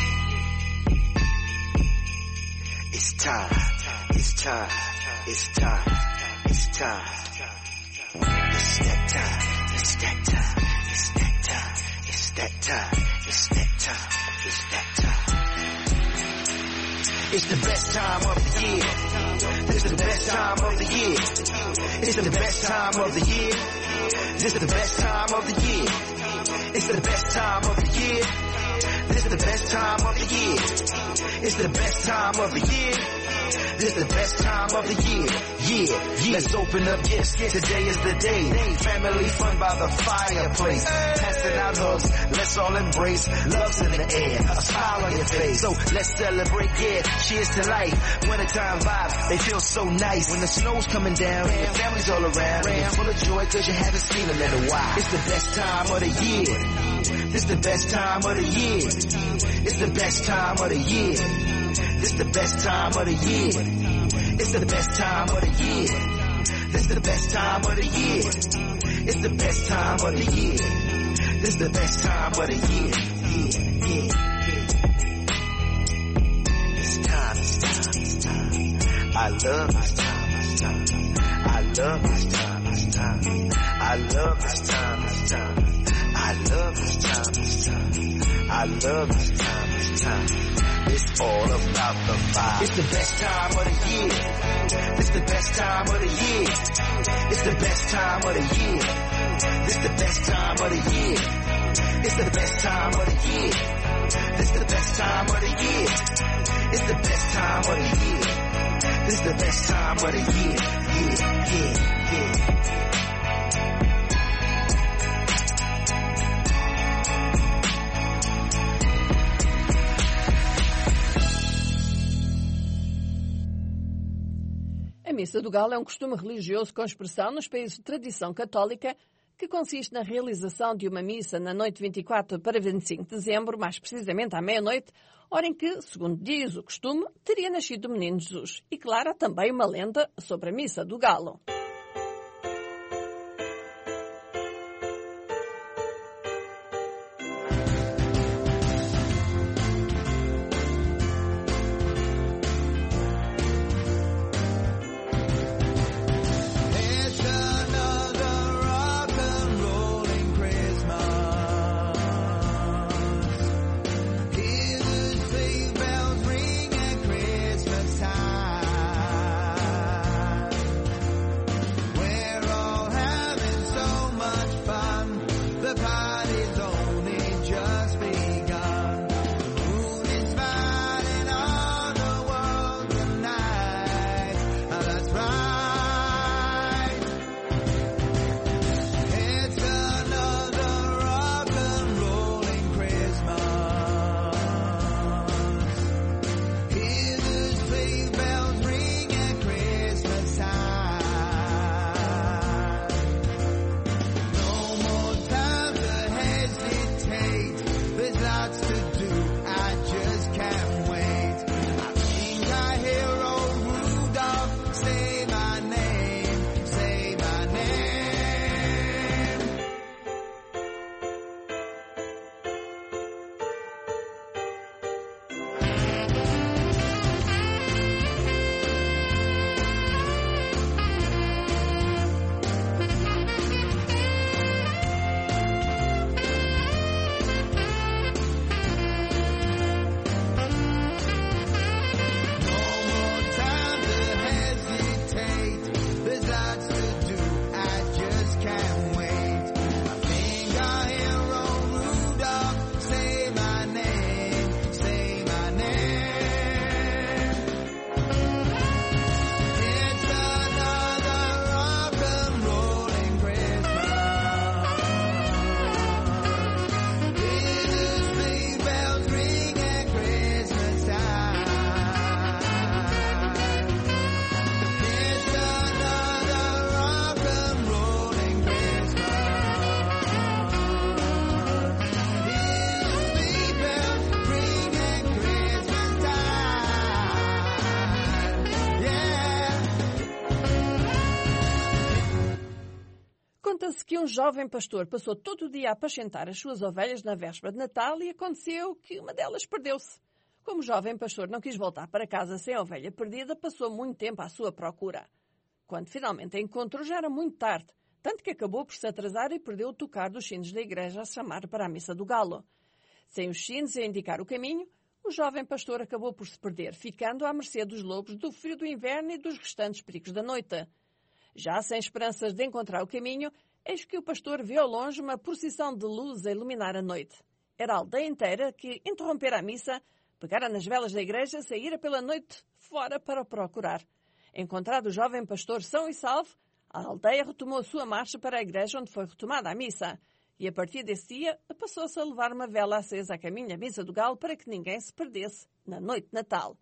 It's time, it's time, it's time, it's time. It's that time. It's that time, it's that time, it's that time, it's that time, it's that time. It's the best time of the year. This is the best time of the year. It's the best time of the year. This is the best time of the year. It's the best time of the year. This is the best time of the year. It's the best time of the year. This is the best time of the year. Yeah, yeah. Let's open up gifts. Today is the day. Family fun by the fireplace. Passing out hugs. Let's all embrace. Love's in the air. A smile on your face. So let's celebrate. Yeah, cheers to life. Wintertime vibes. They feel so nice. When the snow's coming down, your family's all around. You're full of joy cause you haven't seen them in a while. It's the best time of the year. This the best time of the year. It's the best time of the year. This the best time of the year. It's the best time of the year. This the best time of the year. It's the best time of the year. This the best time of the year. Yeah, yeah, yeah. I love this time, this time. I love this time, this time. I love this time, this time. I love this time, this time. I love this time, this time. It's all about the vibe. It's the best time of the year. It's the best time of the year. It's the best time of the year. It's the best time of the year. It's the best time of the year. It's the best time of the year. It's the best time of the year. This the best time of the year. Yeah, yeah, yeah. A Missa do Galo é um costume religioso com expressão nos países de tradição católica que consiste na realização de uma missa na noite de vinte e quatro para vinte e cinco de dezembro, mais precisamente à meia-noite, hora em que, segundo diz o costume, teria nascido o menino Jesus. E, claro, há também uma lenda sobre a Missa do Galo. Conta-se que um jovem pastor passou todo o dia a apacentar as suas ovelhas na véspera de Natal e aconteceu que uma delas perdeu-se. Como o jovem pastor não quis voltar para casa sem a ovelha perdida, passou muito tempo à sua procura. Quando finalmente a encontrou, já era muito tarde, tanto que acabou por se atrasar e perdeu o tocar dos sinos da igreja a chamar para a Missa do Galo. Sem os sinos a indicar o caminho, o jovem pastor acabou por se perder, ficando à mercê dos lobos, do frio do inverno e dos restantes perigos da noite. Já sem esperanças de encontrar o caminho, eis que o pastor vê ao longe uma procissão de luz a iluminar a noite. Era a aldeia inteira que interrompera a missa, pegara nas velas da igreja e saíra pela noite fora para o procurar. Encontrado o jovem pastor são e salvo, a aldeia retomou a sua marcha para a igreja onde foi retomada a missa. E a partir desse dia, passou-se a levar uma vela acesa a caminho da Missa do Galo para que ninguém se perdesse na noite de Natal.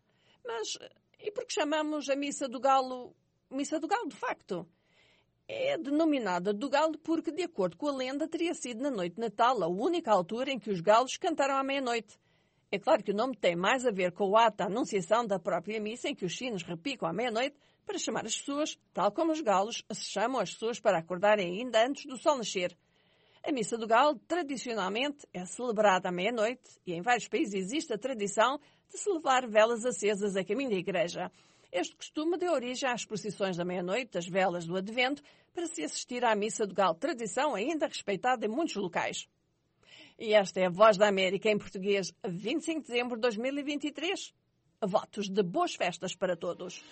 Mas, e por que chamamos a Missa do Galo Missa do Galo, de facto? É denominada do Galo porque, de acordo com a lenda, teria sido na noite de Natal a única altura em que os galos cantaram à meia-noite. É claro que o nome tem mais a ver com o ato da anunciação da própria missa, em que os sinos repicam à meia-noite para chamar as pessoas, tal como os galos se chamam as pessoas para acordarem ainda antes do sol nascer. A Missa do Galo, tradicionalmente, é celebrada à meia-noite e em vários países existe a tradição de se levar velas acesas a caminho da igreja. Este costume deu origem às procissões da meia-noite, das velas do Advento, para se assistir à Missa do Galo, tradição ainda respeitada em muitos locais. E esta é a Voz da América em português, vinte e cinco de dezembro de dois mil e vinte e três. Votos de boas festas para todos.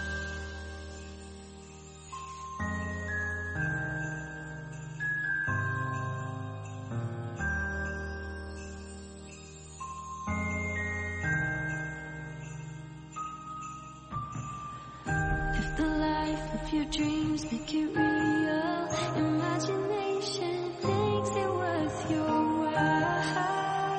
If the life of your dreams make it real, imagination makes it worth your while.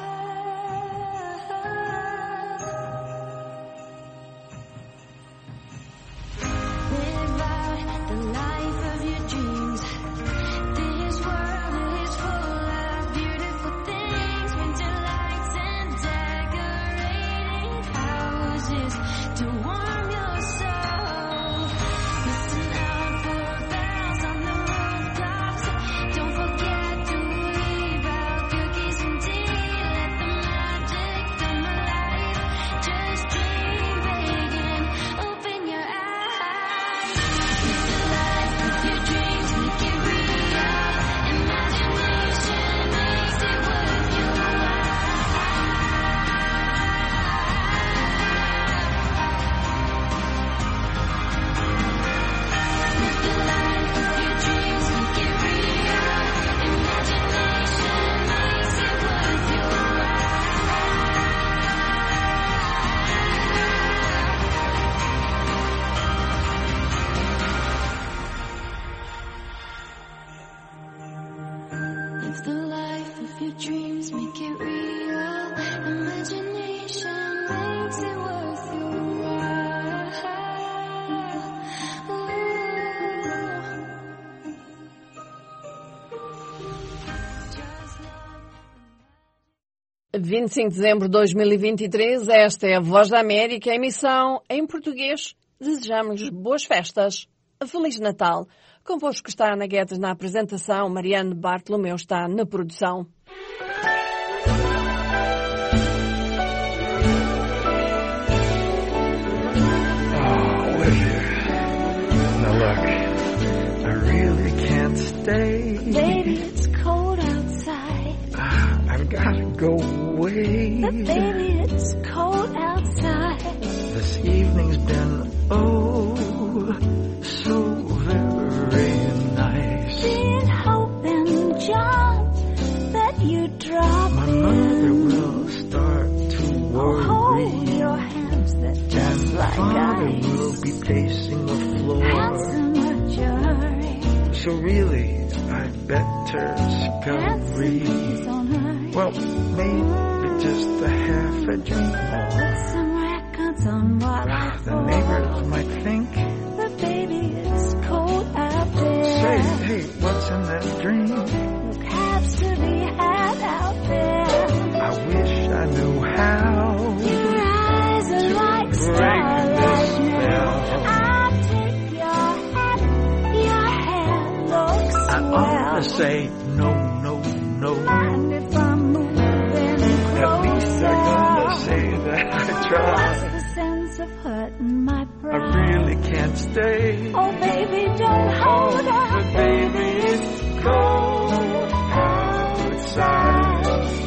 Live out the life of your dreams. This world is full of beautiful things, winter lights and decorating houses to warm your soul. Listen out for bells on the rooftops. Don't forget to leave out cookies and tea. Let the magic come alive. Just dream big and open your eyes. Live the life of your dreams, make it real. Imagination makes it worth your while. Live the life of your dreams, make it real. Imagination makes it worth your while. Live the life of your dreams, make it real. Imagination makes it worth your while. Just like vinte e cinco de dezembro de dois mil e vinte e três, esta é a Voz da América, emissão em português. Desejamos boas festas. Feliz Natal. Convosco está Ana Guedes na apresentação, Mariane Bartolomeu está na produção. Oh, Olivia. Now look, I really can't stay. baby, it's cold outside. Ah, I've got to go away. But baby, it's cold outside. This evening's been, oh, so very nice. Been hoping, John, that you'd drop My in. mother will start to worry. Hold your hands that just And like father ice. will be pacing the floor. Handsome, what's your hurry? So really, I'd better scurry. Handsome, don't hurry. Well, maybe just a half a drink more. Put some records on what I Ah, the thought. neighbors might think, But baby, it's cold out there. say, hey, what's in that drink? Look, cabs to be had out there. I wish I knew how Your eyes are to like break starlight this now. spell. I'll take your hat. Your hair looks I ought to swell. say, no, no, no. Mind if I'm moving closer? At least they're gonna say that I What's tried. the sense of hurting my I pride? really can't stay. Oh, baby, don't hold But out. baby, it's cold outside.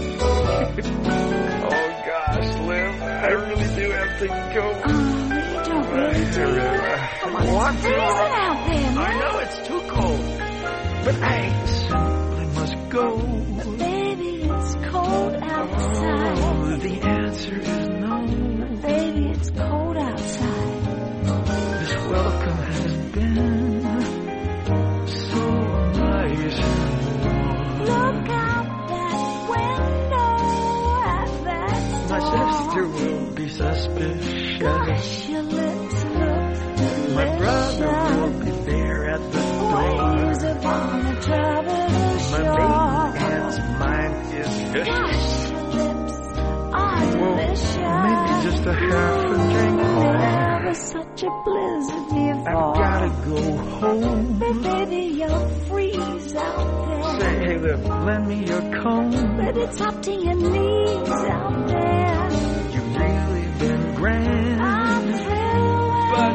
Oh gosh, Liv, I really do have to go. Oh, you don't really do it. Come on, Want it's to? freezing out there, I man. know it's too cold, but I simply must go. But baby, it's cold outside. Oh, the answer is no. Baby, it's cold outside. This welcome has been so nice and warm. Look out that window at that My storm. sister will be suspicious. Gosh, your lips look delicious. My brother will be there at the Waves door. upon the troubled My shore. baby aunt's mind is vicious. Gosh, your lips are Well, delicious. maybe just a half a drink more. Never such a blizzard before. I've gotta go home. But baby, you'll freeze out there. Say, hey, Liv, lend me your comb. But it's up to your knees out there. You've really been grand. I'm thrilled But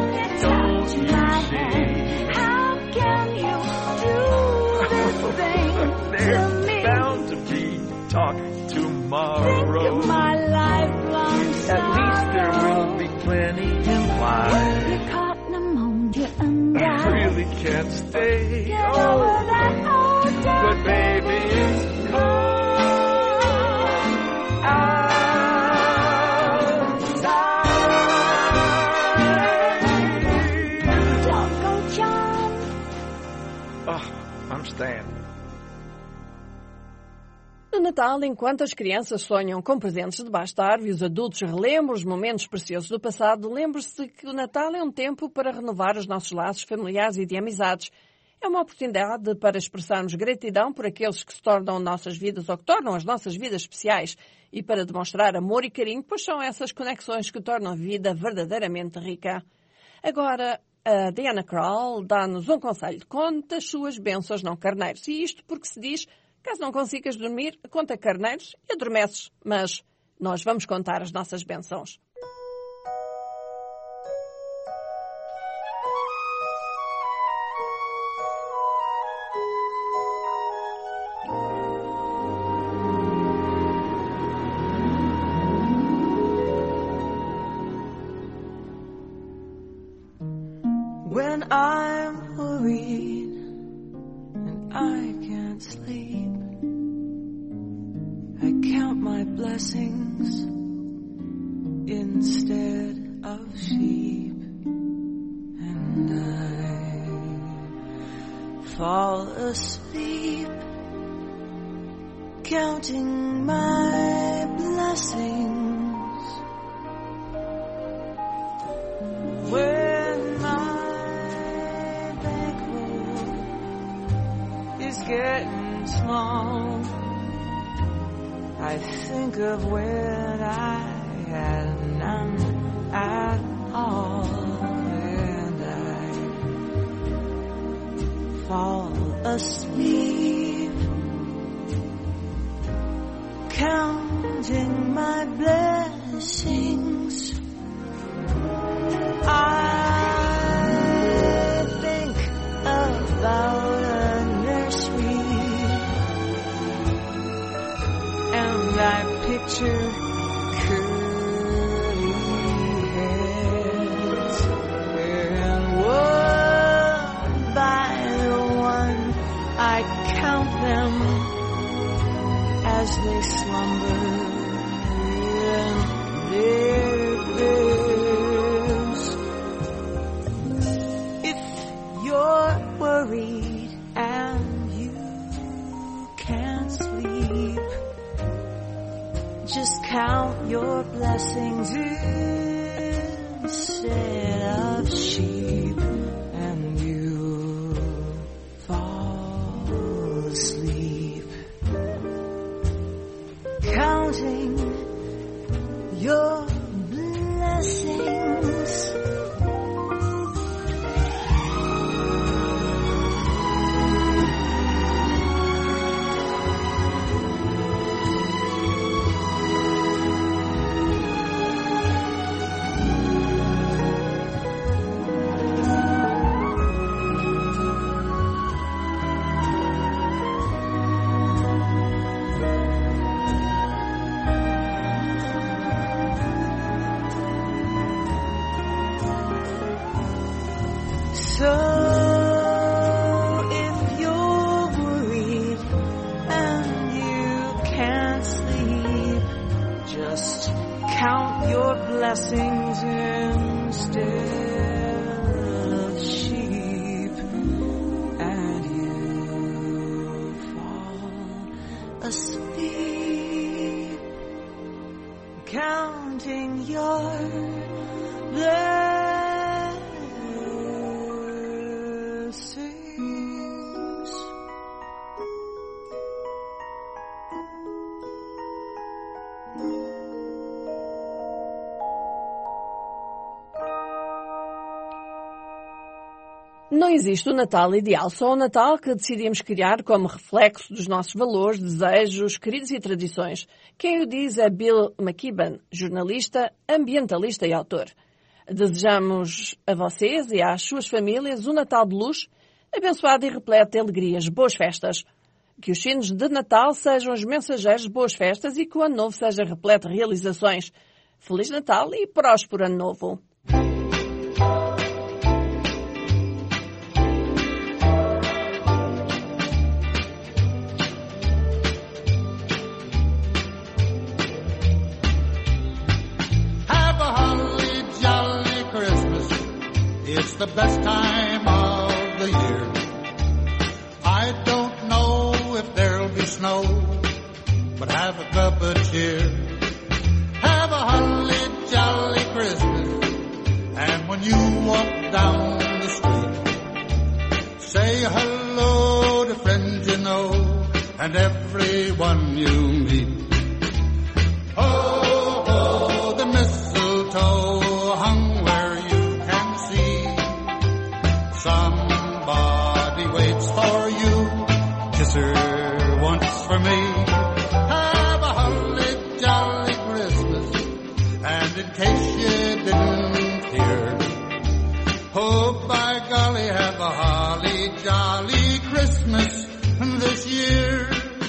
There's bound to be talk tomorrow. Think of my lifelong sorrow. At least there will be plenty implied. You caught pneumonia and died. I really can't stay. Get oh, over that old damn but baby, it's cold outside. Don't go, John. Oh, I'm staying. No Natal, enquanto as crianças sonham com presentes debaixo da árvore e os adultos relembram os momentos preciosos do passado, lembre-se que o Natal é um tempo para renovar os nossos laços familiares e de amizades. É uma oportunidade para expressarmos gratidão por aqueles que se tornam nossas vidas ou que tornam as nossas vidas especiais e para demonstrar amor e carinho, pois são essas conexões que tornam a vida verdadeiramente rica. Agora, a Diana Krall dá-nos um conselho: conta as suas bênçãos, não carneiros. E isto porque se diz: caso não consigas dormir, conta carneiros e adormeces. Mas nós vamos contar as nossas bênçãos. When I'm worried and I can't sleep, I count my blessings instead of sheep, and I fall asleep counting my blessings. When my bankroll is getting small, I think of when I had none at all, and I fall asleep counting my blessings. I think about a nursery, and I picture curly heads, and one by one I count them as they slumber in their graves. If you're worried and you can't sleep, just count your blessings instead of sheep, and you fall asleep counting your blessings. So if you're worried and you can't sleep, just count your blessings instead of sheep, and you fall asleep counting your blessings. Não existe o Natal ideal, só o Natal que decidimos criar como reflexo dos nossos valores, desejos, queridos e tradições. Quem o diz é Bill McKibben, jornalista, ambientalista e autor. Desejamos a vocês e às suas famílias um Natal de luz, abençoado e repleto de alegrias. Boas festas! Que os sinos de Natal sejam os mensageiros de boas festas e que o Ano Novo seja repleto de realizações. Feliz Natal e próspero Ano Novo! It's the best time of the year. I don't know if there'll be snow, but have a cup of cheer. Have a holly jolly Christmas, and when you walk down the street, say hello to friends you know and everyone you meet. Oh, oh, the mistletoe hung where you can see. Somebody waits for you. Kiss her once for me. Have a holly jolly Christmas. And in case you didn't hear, oh by golly, have a holly jolly Christmas this year.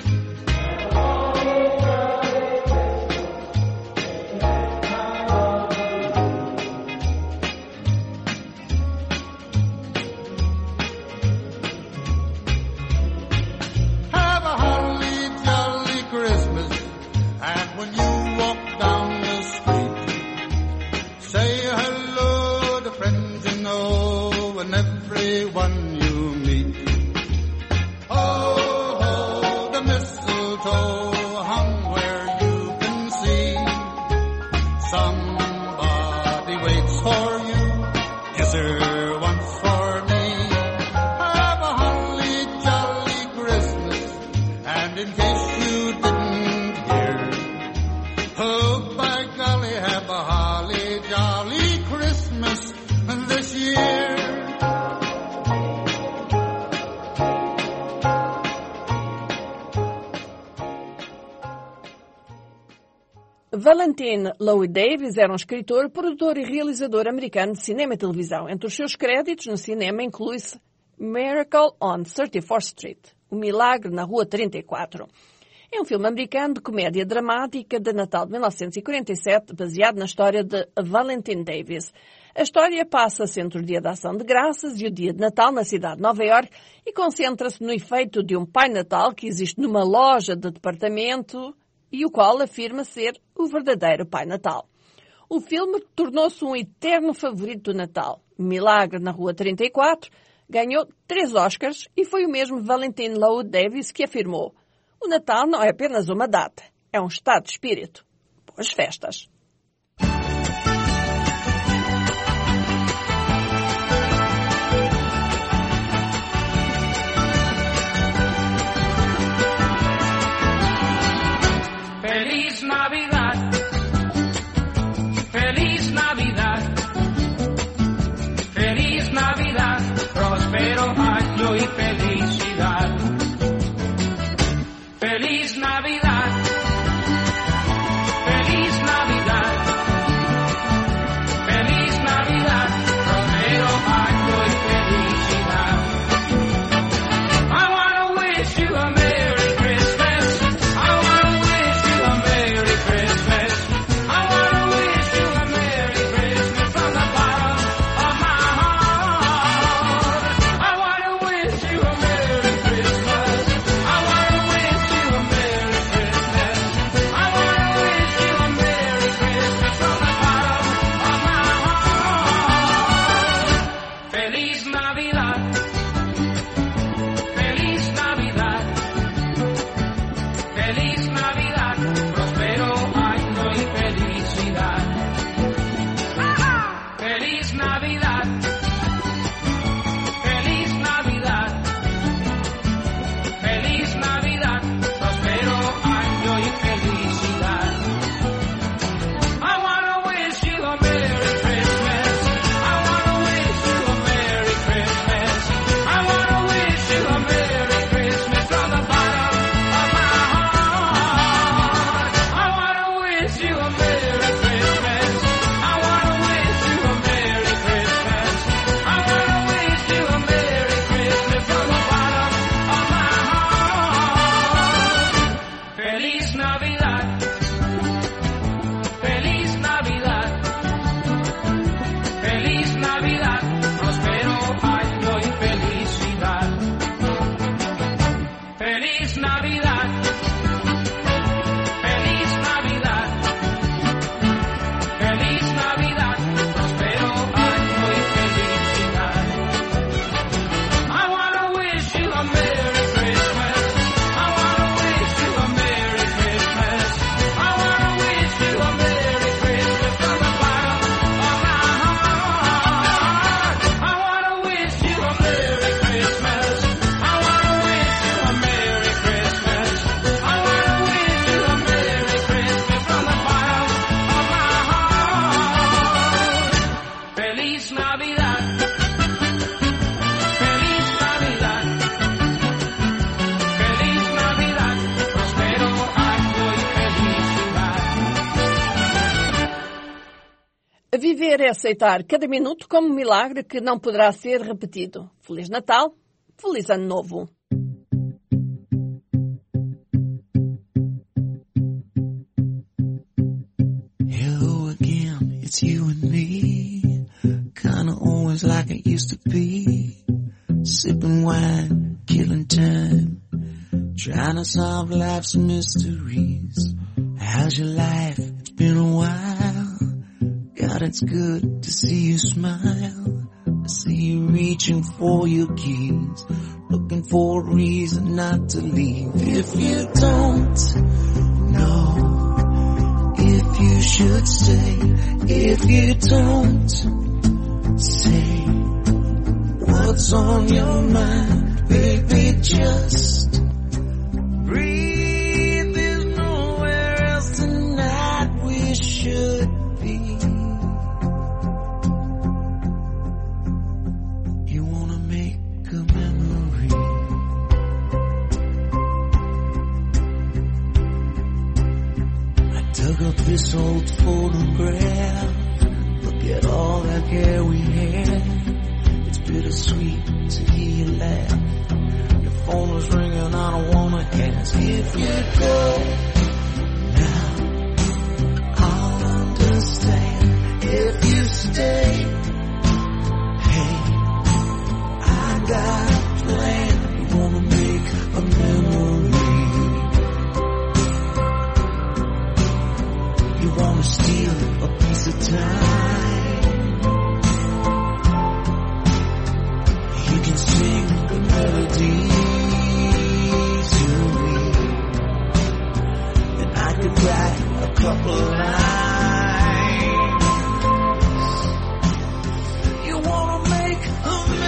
Valentin Louis Davis era um escritor, produtor e realizador americano de cinema e televisão. Entre os seus créditos no cinema inclui-se Miracle on thirty-fourth Street, O Milagre na Rua trinta e quatro. É um filme americano de comédia dramática de Natal de mil novecentos e quarenta e sete, baseado na história de Valentin Davis. A história passa-se entre o Dia da Ação de Graças e o Dia de Natal na cidade de Nova Iorque e concentra-se no efeito de um Pai Natal que existe numa loja de departamento e o qual afirma ser o verdadeiro Pai Natal. O filme tornou-se um eterno favorito do Natal. Milagre na Rua trinta e quatro ganhou três Oscars e foi o mesmo Valentin Louis Davis que afirmou: o Natal não é apenas uma data, é um estado de espírito. Boas festas! Feliz Navidad, Feliz Navidad, Feliz Navidad, próspero año y felicidad. Feliz Navidad, Feliz Navidad. Viver é aceitar cada minuto como um milagre que não poderá ser repetido. Feliz Natal, feliz Ano Novo. Hello again, it's you and me. Kinda always like it used to be. Sipping wine, killing time. Trying to solve life's mysteries. How's your life? It's been a while. God, it's good to see you smile. I see you reaching for your keys, looking for a reason not to leave. If you don't know if you should stay, if you don't say what's on your mind, baby, just breathe. There's nowhere else tonight we should be. You wanna make a memory. I dug up this old photograph. Look at all that hair we had. It's bittersweet to hear you laugh. Your phone was ringing, I don't wanna ask if you go. Now I'll understand if you stay. Hey, I got a plan. You wanna make a memory. You wanna steal a piece of time. You can sing the melody to me, and I could write a couple lines. You wanna make a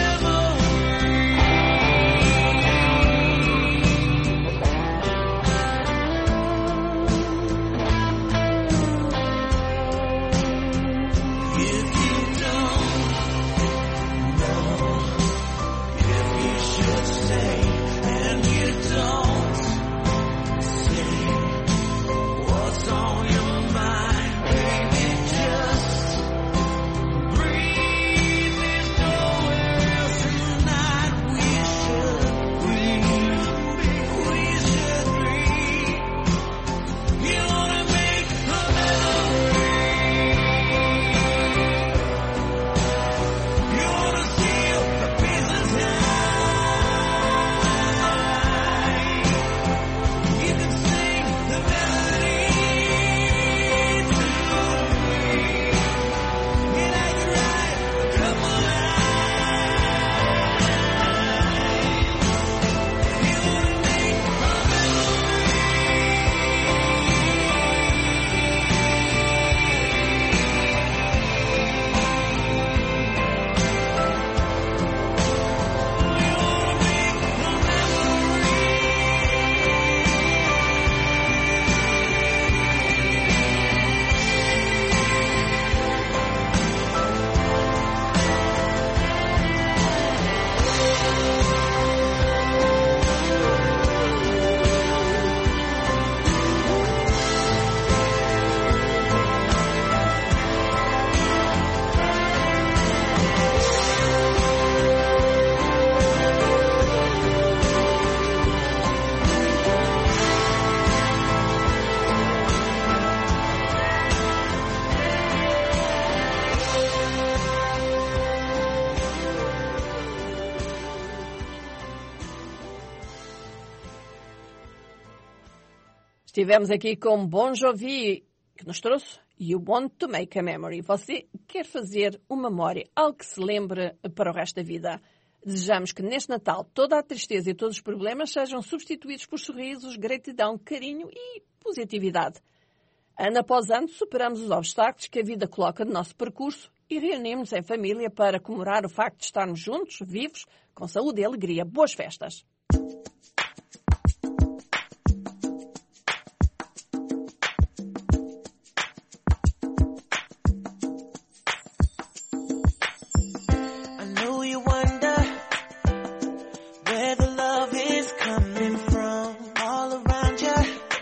Estivemos aqui com Bon Jovi, que nos trouxe You Want to Make a Memory. Você quer fazer uma memória, algo que se lembre para o resto da vida. Desejamos que neste Natal toda a tristeza e todos os problemas sejam substituídos por sorrisos, gratidão, carinho e positividade. Ano após ano superamos os obstáculos que a vida coloca no nosso percurso e reunimos-nos em família para comemorar o facto de estarmos juntos, vivos, com saúde e alegria. Boas festas!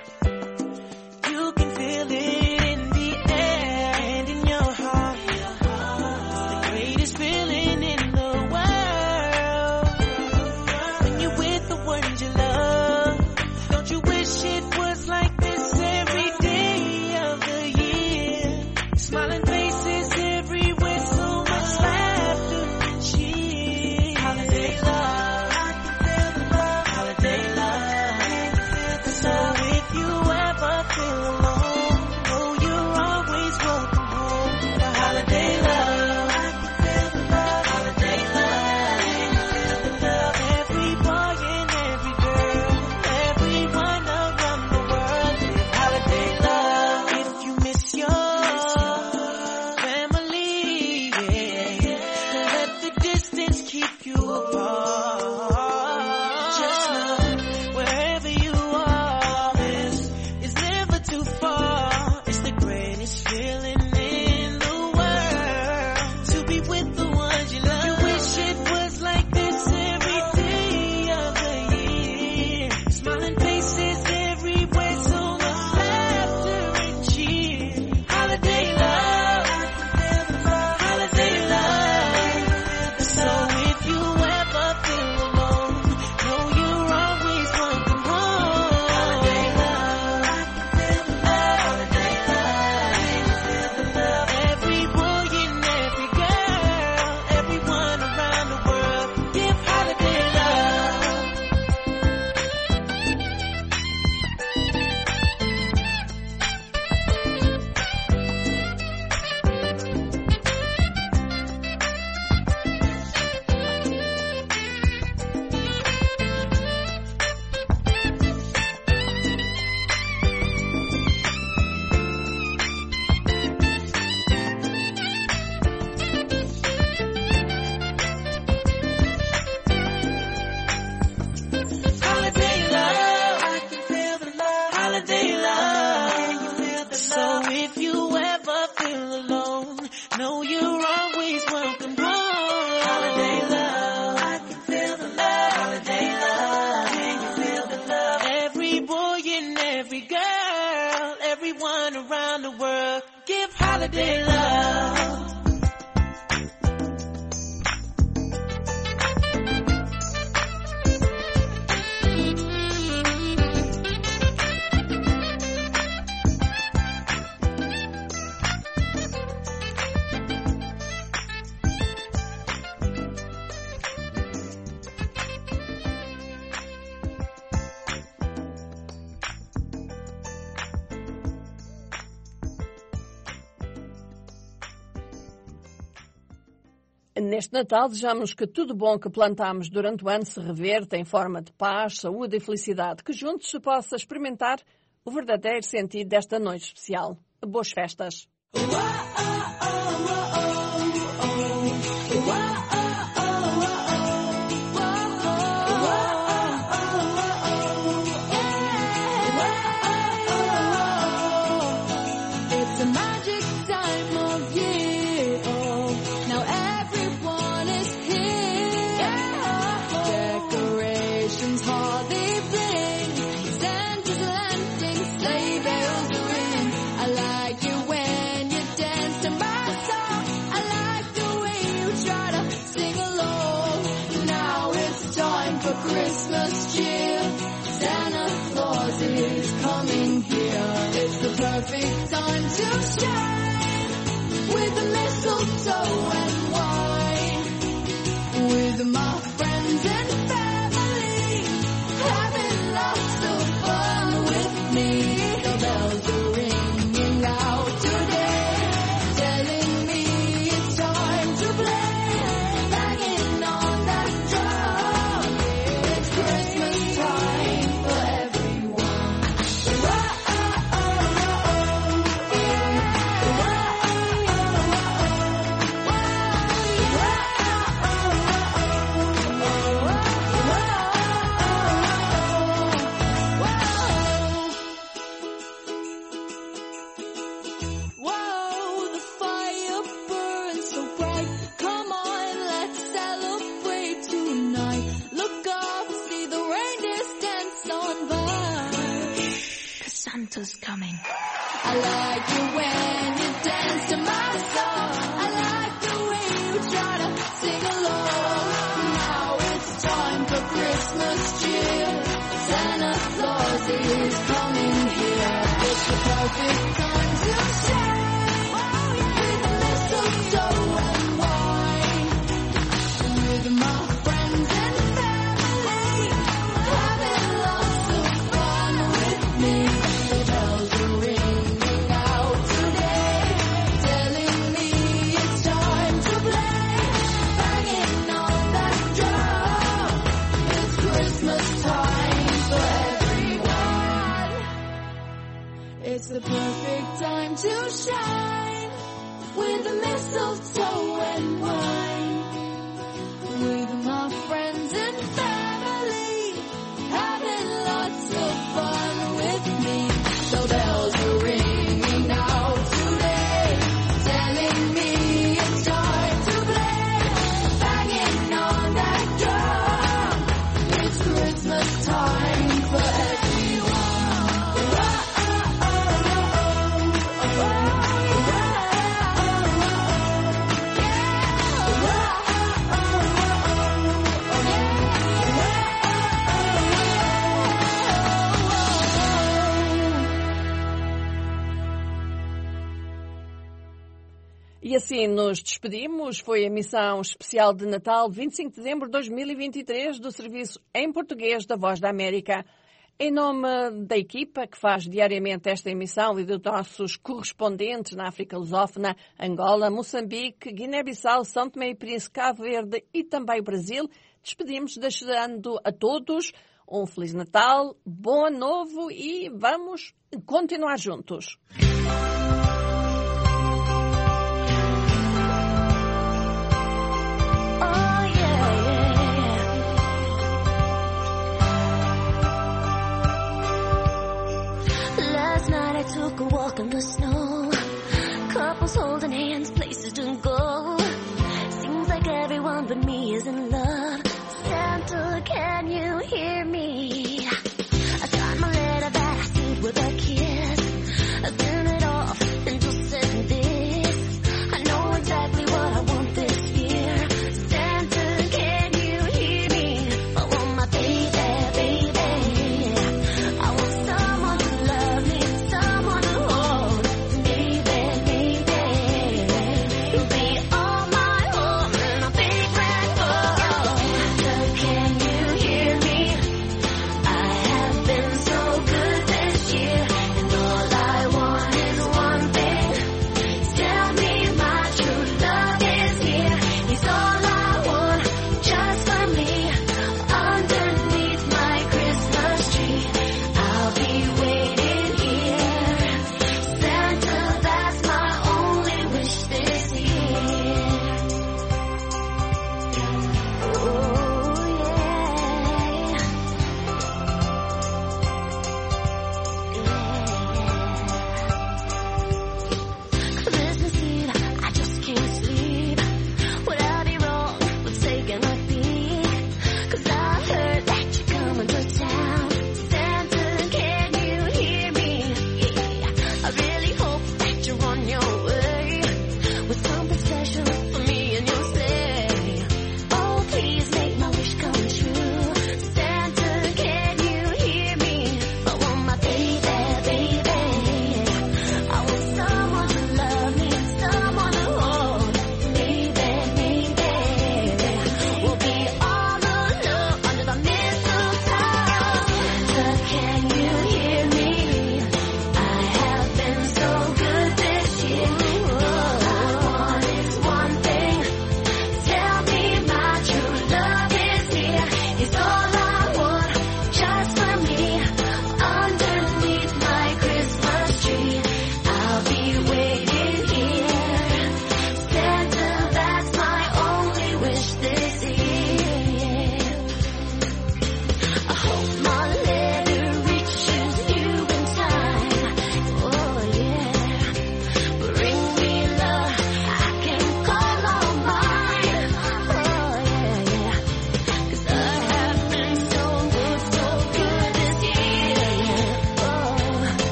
You can feel it in the air and in your heart. everyone around the world. Give holiday love. Neste Natal, desejamos que tudo bom que plantamos durante o ano se reverta em forma de paz, saúde e felicidade, que juntos se possa experimentar o verdadeiro sentido desta noite especial. Boas festas! Christmas cheer, Santa Claus is coming here. It's the perfect time to shine with the mistletoe and wine, with my friends and family, having lots of fun with me. The bells are ringing out today, telling me it's time to play, banging on that drum. Christmas time for everyone. Whoa, the fire burns so bright. Come on, let's celebrate tonight. Look up, see the reindeers dance on by. 'Cause Santa's coming. I like you when you dance to my song. I like the way you try to sing along. Now it's time for Christmas cheer. Santa Claus is coming here. It's the perfect time to shine with the mistletoe and wine, with my friends and family, having lots of fun with me. The bells are ringing out today, telling me it's time to play, banging on that drum. It's Christmas time for everyone. It's the perfect time to shine with the mistletoe and wine, with my friends and family, having lots of fun with me. The bells are ringing out today, telling me it's time to play, banging on that drum. It's Christmas time for everyone. E assim nos despedimos. Foi a emissão especial de Natal, vinte e cinco de dezembro de dois mil e vinte e três, do Serviço em Português da Voz da América. Em nome da equipa que faz diariamente esta emissão e dos nossos correspondentes na África Lusófona, Angola, Moçambique, Guiné-Bissau, São Tomé e Príncipe, Cabo Verde e também Brasil, despedimos desejando a todos um Feliz Natal, bom Ano Novo e vamos continuar juntos. I took a walk in the snow. Couples holding hands, places to go. Seems like everyone but me is in love. Santa, can you hear me? I got my letter that I sealed with a kiss.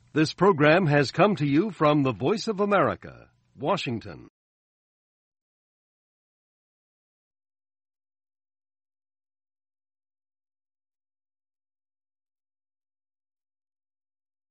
This program has come to you from the Voice of America, Washington.